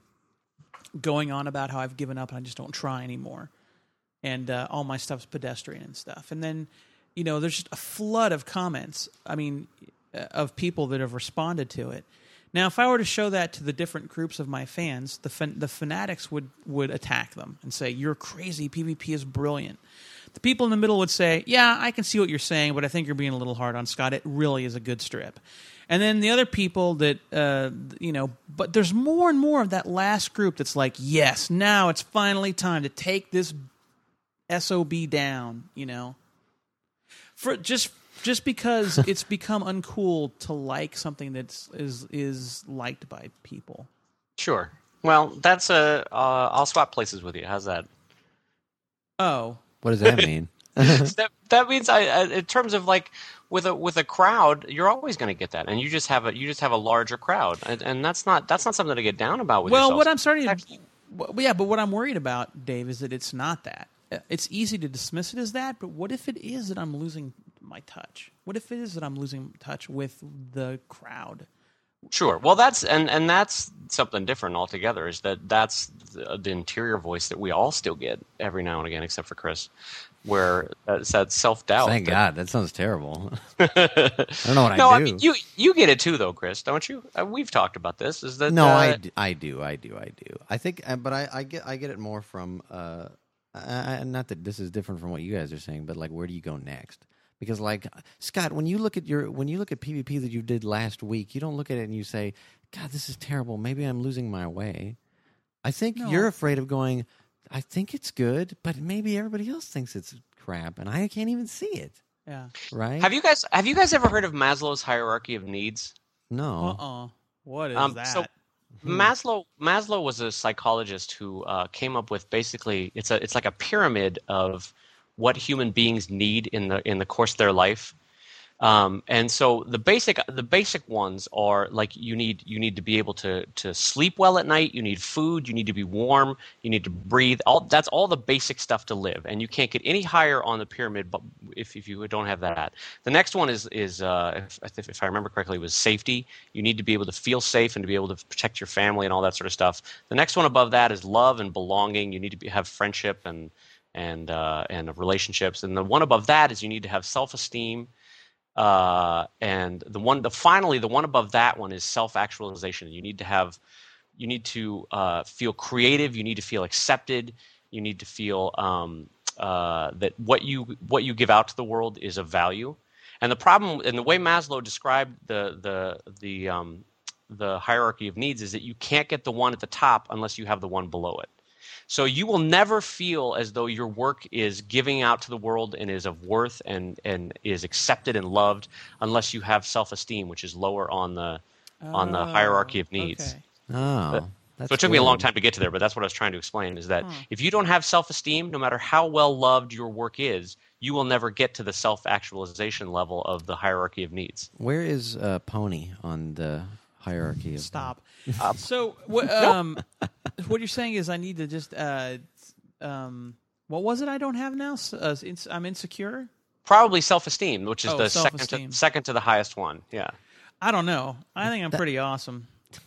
going on about how I've given up and I just don't try anymore, and uh, all my stuff's pedestrian and stuff. And then, you know, there's just a flood of comments. I mean, uh, of people that have responded to it. Now, if I were to show that to the different groups of my fans, the fan, the fanatics would, would attack them and say, "You're crazy. PvP is brilliant." The people in the middle would say, "Yeah, I can see what you're saying, but I think you're being a little hard on Scott. It really is a good strip." And then the other people that, uh, you know, but there's more and more of that last group that's like, "Yes, now it's finally time to take this S O B down," you know, for just. Just because it's become uncool to like something that's is is liked by people. Sure. Well, that's a. Uh, I'll swap places with you. How's that? Oh, What does that mean? that that means I, I, in terms of like with a with a crowd, you're always going to get that, and you just have a you just have a larger crowd, and, and that's not that's not something to get down about with well, yourself. what I'm starting to, Actually, well, yeah, but what I'm worried about, Dave, is that it's not that. It's easy to dismiss it as that, but what if it is that I'm losing my touch? What if it is that I'm losing touch with the crowd? Sure. Well, that's and, and that's something different altogether. Is that that's the, the interior voice that we all still get every now and again, except for Chris, where it's that self doubt. Thank that, God, that sounds terrible. I don't know what no, I I do. mean you you get it too, though, Chris, don't you? Uh, we've talked about this. Is that no, uh, I, d- I do, I do, I do. I think, uh, but I, I get I get it more from. Uh, I, I, not that this is different from what you guys are saying, but like, where do you go next? Because, like, Scott, when you look at your when you look at PvP that you did last week, you don't look at it and you say, "God, this is terrible. Maybe I'm losing my way." I think No. you're afraid of going, "I think it's good, but maybe everybody else thinks it's crap, and I can't even see it." Yeah. Right? Have you guys have you guys ever heard of Maslow's hierarchy of needs? No. Uh-uh. What is Um, that? so- Maslow Maslow was a psychologist who uh, came up with basically it's a it's like a pyramid of what human beings need in the in the course of their life. Um, and so the basic the basic ones are like you need you need to be able to to sleep well at night, you need food, you need to be warm, you need to breathe. All that's all the basic stuff to live, and you can't get any higher on the pyramid but if if you don't have that. The next one is is uh, if, if I remember correctly was safety. You need to be able to feel safe and to be able to protect your family and all that sort of stuff. The next one above that is love and belonging. You need to be, have friendship and and uh, and relationships. And the one above that is you need to have self-esteem. Uh, and the one, the finally, the one above that one is self-actualization. You need to have, you need to uh, feel creative. You need to feel accepted. You need to feel um, uh, that what you what you give out to the world is of value. And the problem, and the way Maslow described the the the um, the hierarchy of needs is that you can't get the one at the top unless you have the one below it. So you will never feel as though your work is giving out to the world and is of worth and, and is accepted and loved unless you have self-esteem, which is lower on the on the hierarchy of needs. Okay. Oh. That's So it took me a long weird. time to get to there, but that's what I was trying to explain is that Hmm. if you don't have self-esteem, no matter how well loved your work is, you will never get to the self-actualization level of the hierarchy of needs. Where is uh, Pony on the hierarchy of Stop. So what? Um, what you're saying is I need to just uh, um, what was it? I don't have now. S- Uh, ins- I'm insecure. Probably self-esteem, which is Oh, the second self-esteem. to, second to the highest one. Yeah. I don't know. I think I'm pretty awesome.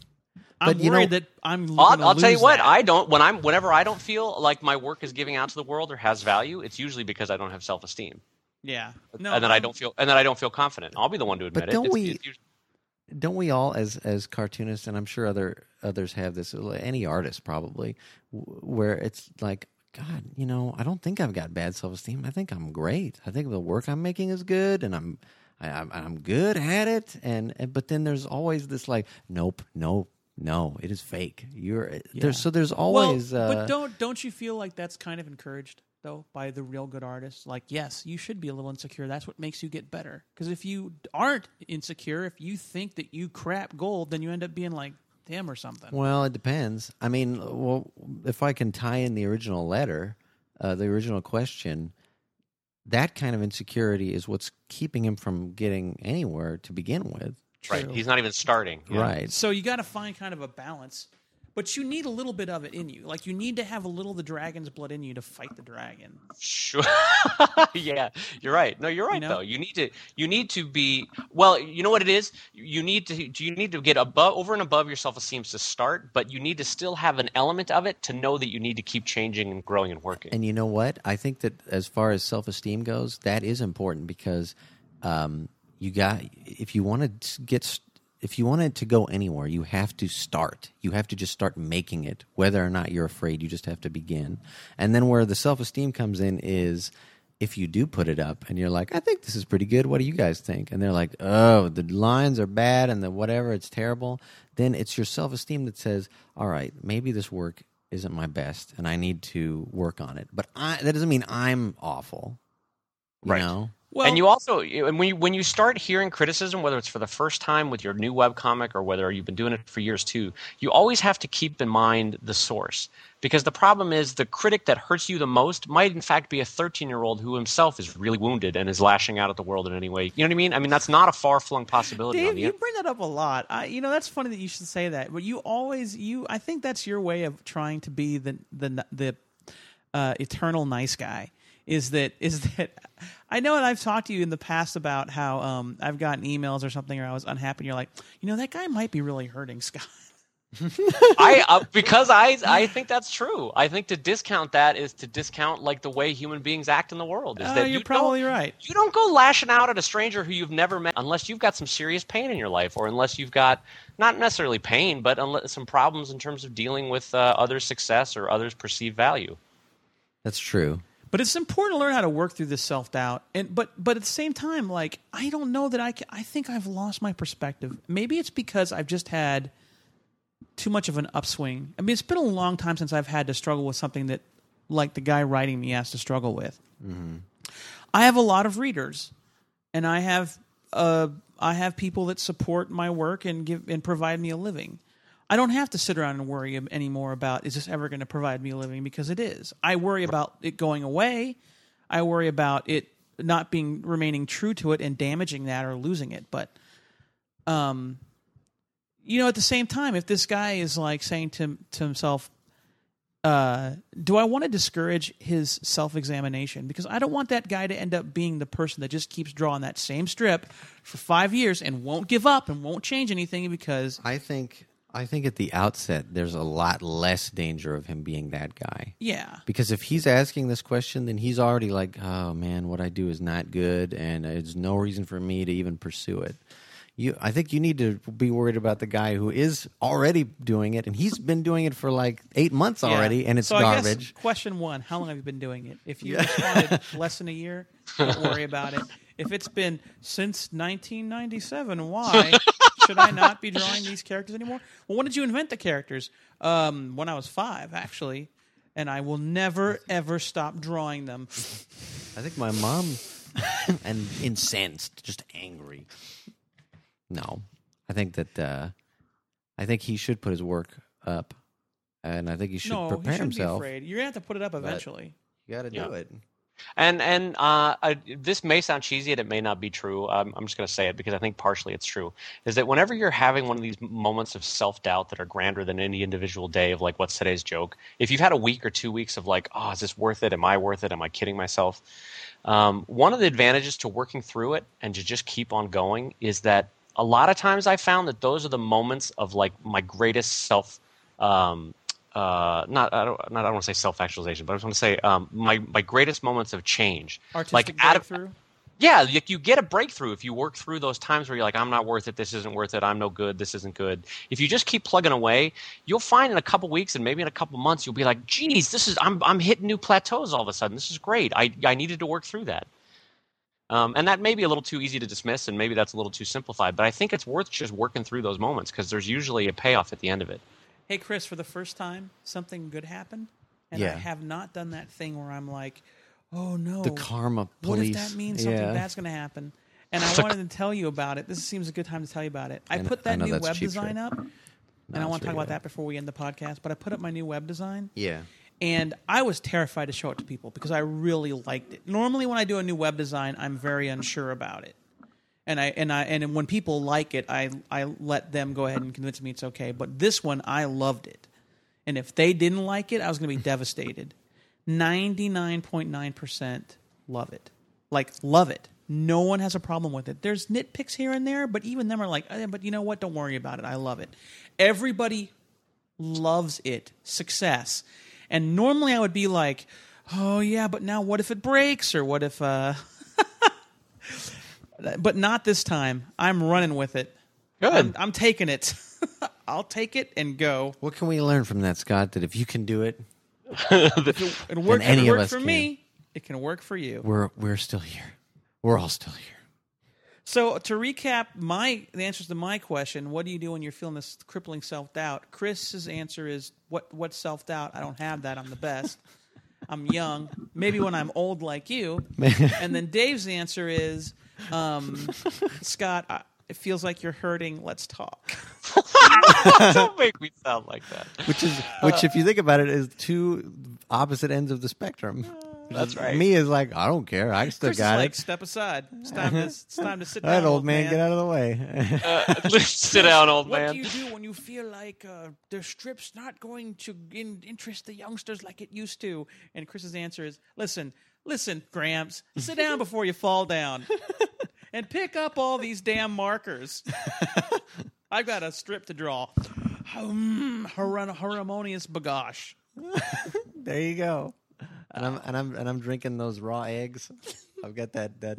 I'm But you worried know- that I'm. I'll, gonna I'll tell you lose what. that. I don't. When I'm. Whenever I don't feel like my work is giving out to the world or has value, it's usually because I don't have self-esteem, Yeah. No. and then I I'm- don't feel. And then I don't feel confident. I'll be the one to admit But it. don't It's- we- it's usually- Don't we all, as as cartoonists, and I'm sure other others have this, any artist probably, w- where it's like, God, you know, I don't think I've got bad self esteem. I think I'm great. I think the work I'm making is good, and I'm I, I'm I'm good at it. And, and but then there's always this like, nope, nope, no, it is fake. You're there's so there's always. Well, uh, but don't don't you feel like that's kind of encouraged though by the real good artists? Like, yes, you should be a little insecure. That's what makes you get better. Because if you aren't insecure, if you think that you crap gold, then you end up being like him or something. Well, it depends. I mean, well, if I can tie in the original letter, uh, the original question, that kind of insecurity is what's keeping him from getting anywhere to begin with. right. True. He's not even starting. Yeah. Right. So you got to find kind of a balance, but you need a little bit of it in you. Like you need to have a little of the dragon's blood in you to fight the dragon. Sure. Yeah, you're right. No, you're right You know? though. You need to. You need to be. Well, you know what it is. You need to. You need to get above, over and above your self-esteem to start, but you need to still have an element of it to know that you need to keep changing and growing and working. And you know what? I think that as far as self-esteem goes, that is important because um, you got if you want to get if you want it to go anywhere, you have to start. You have to just start making it. Whether or not you're afraid, you just have to begin. And then where the self-esteem comes in is if you do put it up and you're like, I think this is pretty good. What do you guys think? And they're like, oh, the lines are bad and the whatever, it's terrible. Then it's your self-esteem that says, all right, maybe this work isn't my best and I need to work on it. But I, that doesn't mean I'm awful. You right. know? Well, and you also, and when you, when you start hearing criticism, whether it's for the first time with your new webcomic or whether you've been doing it for years too, you always have to keep in mind the source. Because the problem is the critic that hurts you the most might in fact be a thirteen-year-old who himself is really wounded and is lashing out at the world in any way. You know what I mean? I mean, that's not a far-flung possibility. Dave, on the you end. bring that up a lot. I, you know, that's funny that you should say that. But you always, you, I think that's your way of trying to be the the the uh, eternal nice guy. Is that is that I know that I've talked to you in the past about how um, I've gotten emails or something, or I was unhappy, and you're like, you know, that guy might be really hurting Scott. I uh, because I I think that's true. I think to discount that is to discount like the way human beings act in the world. Is Uh, that you're you probably don't, right. You don't go lashing out at a stranger who you've never met unless you've got some serious pain in your life, or unless you've got not necessarily pain, but unless, some problems in terms of dealing with uh, others' success or others' perceived value. That's true. But it's important to learn how to work through this self-doubt. And but but at the same time, like, I don't know that I can, I think I've lost my perspective. Maybe it's because I've just had too much of an upswing. I mean, it's been a long time since I've had to struggle with something that, like the guy writing me has to struggle with. Mm-hmm. I have a lot of readers, and I have uh, I have people that support my work and give and provide me a living. I don't have to sit around and worry anymore about, is this ever going to provide me a living? Because it is. I worry about it going away. I worry about it not being remaining true to it and damaging that or losing it. But, um, you know, at the same time, if this guy is like saying to to himself, uh, do I want to discourage his self-examination? Because I don't want that guy to end up being the person that just keeps drawing that same strip for five years and won't give up and won't change anything because I think... I think at the outset, there's a lot less danger of him being that guy. yeah. Because if he's asking this question, then he's already like, oh, man, what I do is not good, and there's no reason for me to even pursue it. You, I think you need to be worried about the guy who is already doing it, and he's been doing it for like eight months already, Yeah. and it's so I guess garbage. question one, how long have you been doing it? If you responded less than a year, don't worry about it. If it's been since nineteen ninety-seven, why should I not be drawing these characters anymore? Well, when did you invent the characters? Um, when I was five, actually. And I will never, ever stop drawing them. I think my mom, and incensed, just angry. No, I think that uh, I think he should put his work up, and I think he should no, prepare he shouldn't himself. be afraid. You're going to have to put it up eventually. You got to do Yeah. it. And and uh, I, this may sound cheesy and it may not be true. Um, I'm just going to say it because I think partially it's true. Is that whenever you're having one of these moments of self-doubt that are grander than any individual day of like, what's today's joke? If you've had a week or two weeks of like, oh, is this worth it? Am I worth it? Am I kidding myself? Um, one of the advantages to working through it and to just keep on going is that a lot of times I found that those are the moments of like my greatest self um, Uh, not I don't not I don't want to say self-actualization, but I just want to say um, my my greatest moments of change, Artistic like out of- breakthrough? yeah, you, you get a breakthrough if you work through those times where you're like, I'm not worth it, this isn't worth it, I'm no good, this isn't good. If you just keep plugging away, you'll find in a couple weeks and maybe in a couple months you'll be like, geez, this is I'm I'm hitting new plateaus all of a sudden. This is great. I I needed to work through that. Um, and that may be a little too easy to dismiss, and maybe that's a little too simplified. But I think it's worth just working through those moments because there's usually a payoff at the end of it. Hey, Chris, for the first time, something good happened, and Yeah. I have not done that thing where I'm like, oh, no. The karma What police. if that means something Yeah. bad's going to happen? And I wanted to tell you about it. This seems a good time to tell you about it. I I kn- put I that know new that's web cheap design trick. up, and I it's want to talk really about good. that before we end the podcast, but I put up my new web design. Yeah. And I was terrified to show it to people because I really liked it. Normally, when I do a new web design, I'm very unsure about it, and I and I and when people like it, I I let them go ahead and convince me it's okay. But this one, I loved it, and if they didn't like it, I was going to be devastated. ninety-nine point nine percent love it, like love it. No one has a problem with it. There's nitpicks here and there, but even them are like, eh, but you know what? Don't worry about it. I love it. Everybody loves it. Success. And normally I would be like, oh, yeah, but now what if it breaks? Or what if... Uh... But not this time. I'm running with it. Good. I'm, I'm taking it. I'll take it and go. What can we learn from that, Scott? That if you can do it, If it, it work, any it of worked us for can. me. It can work for you. we're we're still here. We're all still here. So to recap, my the answers to my question: what do you do when you're feeling this crippling self doubt? Chris's answer is what? What self doubt? I don't have that. I'm the best. I'm young. Maybe when I'm old like you. And then Dave's answer is, um, Scott, I, it feels like you're hurting. Let's talk. Don't make me sound like that. Which is which, if you think about it, is two opposite ends of the spectrum. That's right. Me is like, I don't care. I still Chris got is like, it. step aside. It's time to, it's time to sit All down, right, old man, get out of the way. Uh, sit down, old What man. do you do when you feel like uh, the strip's not going to in- interest the youngsters like it used to? And Chris's answer is, listen, listen, Gramps, sit down before you fall down. And pick up all these damn markers. I've got a strip to draw. Um, har- harmonious bagosh. There you go. And I'm and I'm and I'm drinking those raw eggs. I've got that that.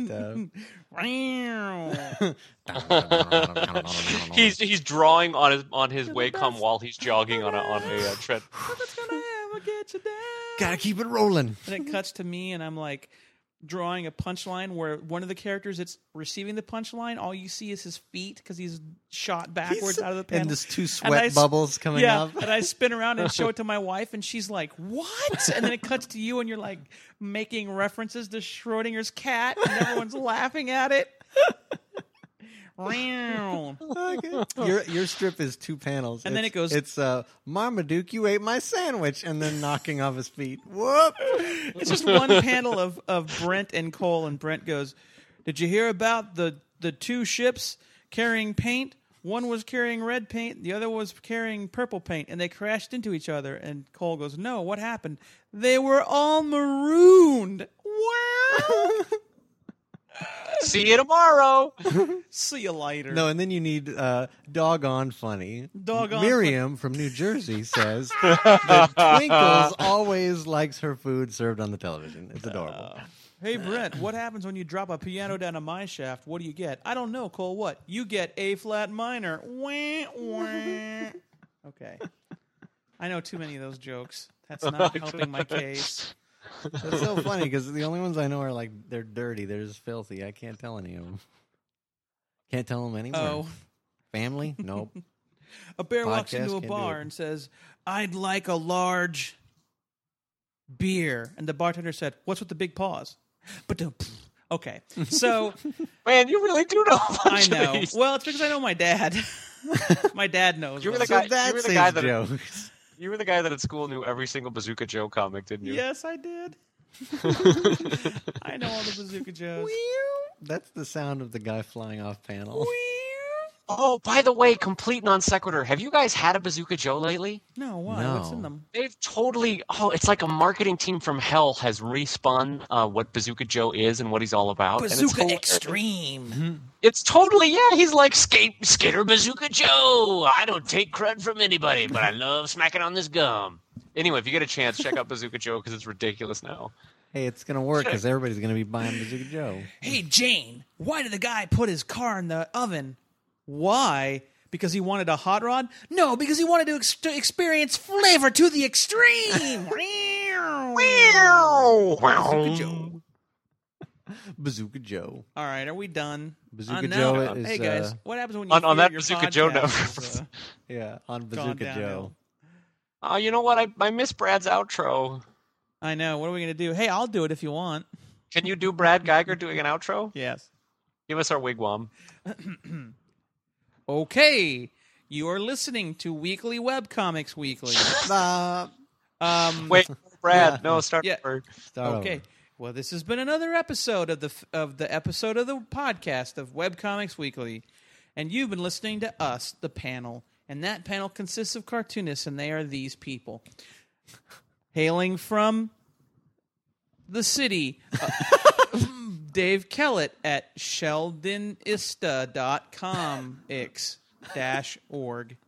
Uh... He's he's drawing on his on his Wacom while he's jogging on a on a uh, tread. Nothing's gonna ever get you down. Gotta keep it rolling. And it cuts to me, and I'm like drawing a punchline where one of the characters that's receiving the punchline, all you see is his feet because he's shot backwards He's- out of the panel. and there's two And sweat I s- bubbles coming yeah, up. and I spin around and show it to my wife, and she's like, "What?" And then it cuts to you, and you're like making references to Schrodinger's cat, and everyone's laughing at it. Your your strip is two panels, And then It's- it goes- It's uh, Marmaduke, you ate my sandwich, and then knocking off his feet. Whoop! It's just one panel of, of Brent and Cole, and Brent goes, "Did you hear about the, the two ships carrying paint? One was carrying red paint, the other was carrying purple paint, and they crashed into each other." And Cole goes, "No, what happened? They were all marooned." Wow. See you tomorrow. See you later. No, and then you need uh, doggone funny. Doggone Miriam from New Jersey says that Twinkles always likes her food served on the television. It's adorable. Hey, Brent, what happens when you drop a piano down a mine shaft? What do you get? I don't know, Cole. What? You get A flat minor. Wah, wah. Okay. I know too many of those jokes. That's not helping my case. It's so funny because the only ones I know are like they're dirty. They're just filthy. I can't tell any of them. Can't tell them anymore. Oh. Family? Nope. A bear walks Podcast into a can't do bar it. and says, "I'd like a large beer." And the bartender said, "What's with the big paws?" But okay. So Man, you really do know. a I bunch of know. these. Well, it's because I know my dad. My dad knows. You were them. the guy- So that you were the saves guy that- jokes. You were the guy that at school knew every single Bazooka Joe comic, didn't you? Yes, I did. I know all the Bazooka Joes. That's the sound of the guy flying off panel. Oh, by the way, complete non sequitur. Have you guys had a Bazooka Joe lately? No, why? No. What's in them? They've totally. Oh, it's like a marketing team from hell has respun uh, what Bazooka Joe is and what he's all about. and it's Bazooka hilarious. Extreme. It's totally, yeah, he's like skate, Skater Bazooka Joe. I don't take cred from anybody, but I love smacking on this gum. Anyway, if you get a chance, check out Bazooka Joe because it's ridiculous now. Hey, it's gonna work because everybody's gonna be buying Bazooka Joe. Hey, Jane, why did the guy put his car in the oven? Why? Because he wanted a hot rod? No, because he wanted to, ex- to experience flavor to the extreme. Bazooka Joe. Bazooka Joe. All right, are we done? Bazooka Uh, Joe now- is, Hey guys, uh, what happens when you on- on feel that your Bazooka Joe podcast note. is, uh, Yeah, on gone Bazooka Joe. downhill? Oh, you know what? I, I miss Brad's outro. I know. What are we gonna do? Hey, I'll do it if you want. Can you do Brad Geiger doing an outro? Yes. Give us our wigwam. Okay, you are listening to Weekly Webcomics Weekly. Uh, Um, Wait, Brad, Yeah. no, start Yeah. over. start Okay. over. Well, this has been another episode of the f- of the episode of the podcast of Webcomics Weekly, and you've been listening to us, the panel, and that panel consists of cartoonists, and they are these people, hailing from the city. Uh, Dave Kellett at sheldonista dot com ix dash org.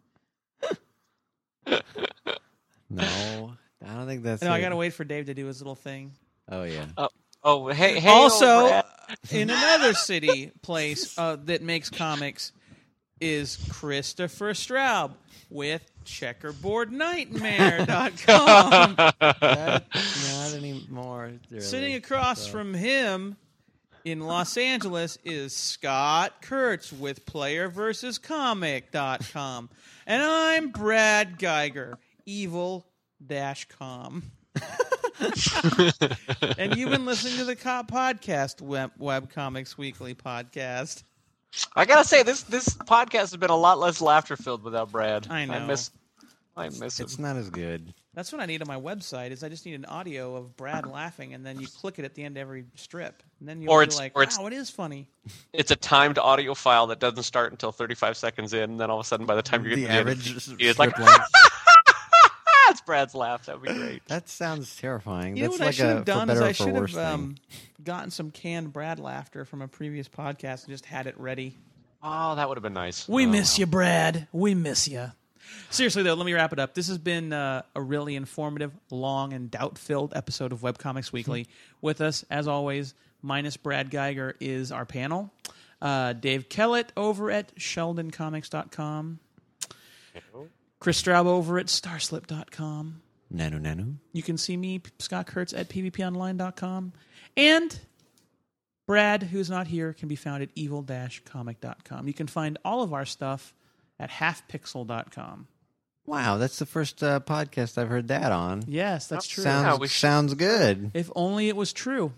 No, I don't think that's. No, I it. gotta wait for Dave to do his little thing. Oh yeah. Oh, hey, hey. Also, old Brad. in another city place uh, that makes comics, is Christopher Straub with checkerboard nightmare dot com. That's not anymore. Really. Sitting across So- from him in Los Angeles is Scott Kurtz with player versus comic dot com. And I'm Brad Geiger, evil dash com. And you've been listening to the Cop Podcast, Web, Web Comics Weekly podcast. I gotta say, this this podcast has been a lot less laughter filled without Brad. I know. I miss. I miss him. It's not as good. That's what I need on my website. Is I just need an audio of Brad laughing, and then you click it at the end of every strip, and then you'll Or be it's- like, or it's- "Wow, it is funny." It's a timed audio file that doesn't start until thirty-five seconds in, and then all of a sudden, by the time you get The to the end, average it's strip like, length. that's Brad's laugh. That would be great. That sounds terrifying. You know That's what like I should a have done for is better I or for should worse have thing. um, gotten some canned Brad laughter from a previous podcast and just had it ready. Oh, that would have been nice. We Oh, miss well. you, Brad. We miss you. Seriously, though, let me wrap it up. This has been uh, a really informative, long, and doubt-filled episode of Webcomics Weekly. With us, as always, minus Brad Geiger, is our panel. Uh, Dave Kellett over at sheldon comics dot com. Chris Straub over at starslip dot com. Nanu nanu. You can see me, Scott Kurtz, at p v p online dot com. And Brad, who's not here, can be found at evil dash comic dot com. You can find all of our stuff at half pixel dot com. Wow, that's the first uh, podcast I've heard that on. Yes, that's true. Sounds Yeah, we should- sounds good. If only it was true.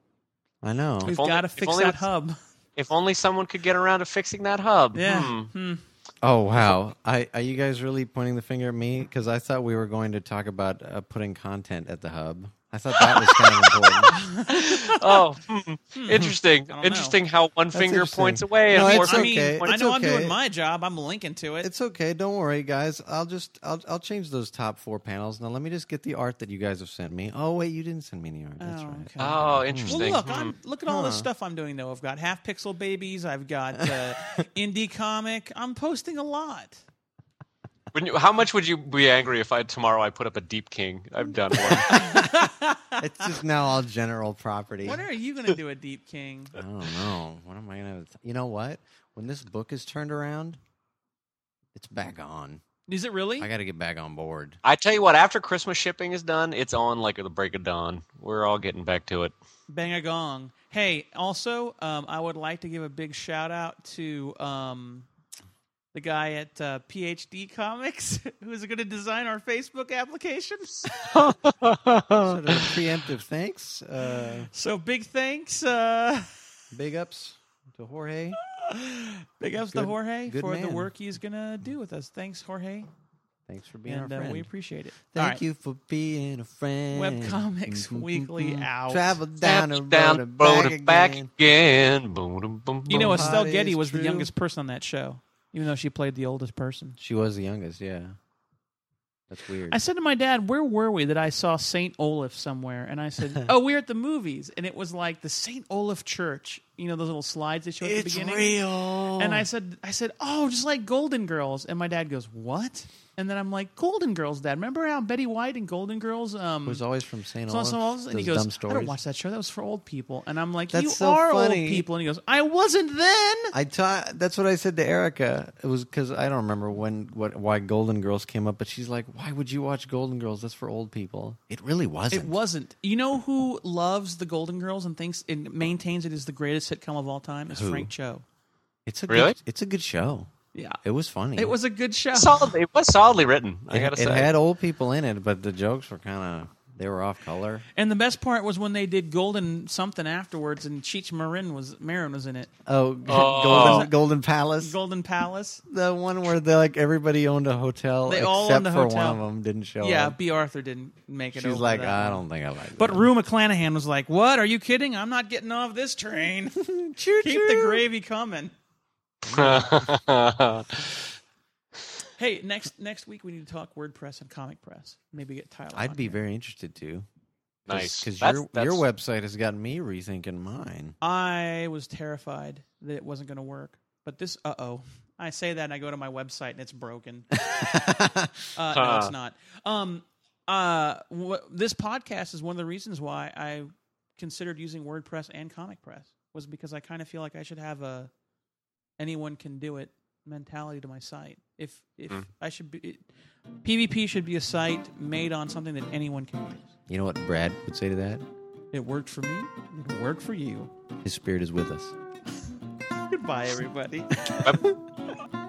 I know. We've only- got to if fix only that it's- hub. If only someone could get around to fixing that hub. Yeah. Hmm. Hmm. Oh wow! I, are you guys really pointing the finger at me? Because I thought we were going to talk about uh, putting content at the hub. I thought that was kind of important. Oh, hmm. interesting. I don't Interesting how one finger interesting. points away No, and four it's I fingers mean, okay. point- I It's know I'm okay. doing my job. I'm linking to it. It's okay. Don't worry, guys. I'll just I'll I'll change those top four panels. Now let me just get the art that you guys have sent me. Oh wait, you didn't send me any art. That's Oh, right. okay. Oh, Well, interesting. look, Hmm. I'm, look at all this Huh. stuff I'm doing, though. I've got Half Pixel Babies. I've got uh, Indie Comic. I'm posting a lot. Wouldn't you- how much would you be angry if I tomorrow I put up a Deep King? I've done one. It's just now all general property. When are you going to do a Deep King? I don't know. What am I gonna? You know what? When this book is turned around, it's back on. Is it really? I got to get back on board. I tell you what, after Christmas shipping is done, it's on like at the break of dawn. We're all getting back to it. Bang a gong. Hey, also, um, I would like to give a big shout out to um, the guy at uh, P H D Comics who's going to design our Facebook application. Sort of a preemptive thanks. Uh, So big thanks. Uh, big ups to Jorge. big ups to Good- Jorge good for the man. work he's going to do with us. Thanks, Jorge. Thanks for being And our uh, friend. we appreciate it. Thank All right. you for being a friend. Webcomics Mhm, Weekly mhm. out. Travel down the Down, road down, and road back and back again. again. Boom, boom, boom, You know, boom. Estelle Party Getty is was the true. youngest person on that show, even though she played the oldest person. She was the youngest, yeah. That's weird. I said to my dad, where were we that I saw Saint Olaf somewhere? And I said, oh, we're at the movies. And it was like the Saint Olaf Church. You know, those little slides they show at the it's beginning? real. And I said, I said, oh, just like Golden Girls. And my dad goes, what? And then I'm like, Golden Girls, Dad. Remember how Betty White and Golden Girls? Um, It was always from Saint so- Olaf. so- and he those goes, dumb I stories. don't watch that show. That was for old people. And I'm like, That's you so are funny. old people. And he goes, I wasn't then. I taught. That's what I said to Erica. It was because I don't remember when, what, why Golden Girls came up, but she's like, "Why would you watch Golden Girls? That's for old people." It really wasn't. It wasn't. You know who loves the Golden Girls and thinks it maintains it as the greatest sitcom of all time? Is Who? Frank Cho. It's a Really? Good, it's a good show. Yeah. It was funny. It was a good show. Solid, it was solidly written, I It, gotta it say. had old people in it, but the jokes were kind of they were off color. And the best part was when they did Golden something afterwards, and Cheech Marin was Marin was in it. Oh, Oh. Golden Golden Palace, Golden Palace. the one where they like everybody owned a hotel They all except owned the for hotel. one of them didn't show Yeah, up. B. Arthur didn't make it. She's over like, that I one. don't think I like. But that. Rue McClanahan was like, "What? Are you kidding? I'm not getting off this train. Keep the gravy coming." Hey, next next week we need to talk WordPress and Comic Press. Maybe get Tyler. I'd on be here. very interested to. Nice. because That's- your that's- your website has gotten me rethinking mine. I was terrified that it wasn't going to work, but this. Uh oh. I say that and I go to my website and it's broken. Uh, no, it's not. Um, uh, wh- this podcast is one of the reasons why I considered using WordPress and Comic Press was because I kind of feel like I should have a anyone can do it mentality to my site. If if Mm. I should be, it, PvP should be a site made on something that anyone can use. You know what Brad would say to that? It worked for me. It worked for you. His spirit is with us. Goodbye, everybody. Web-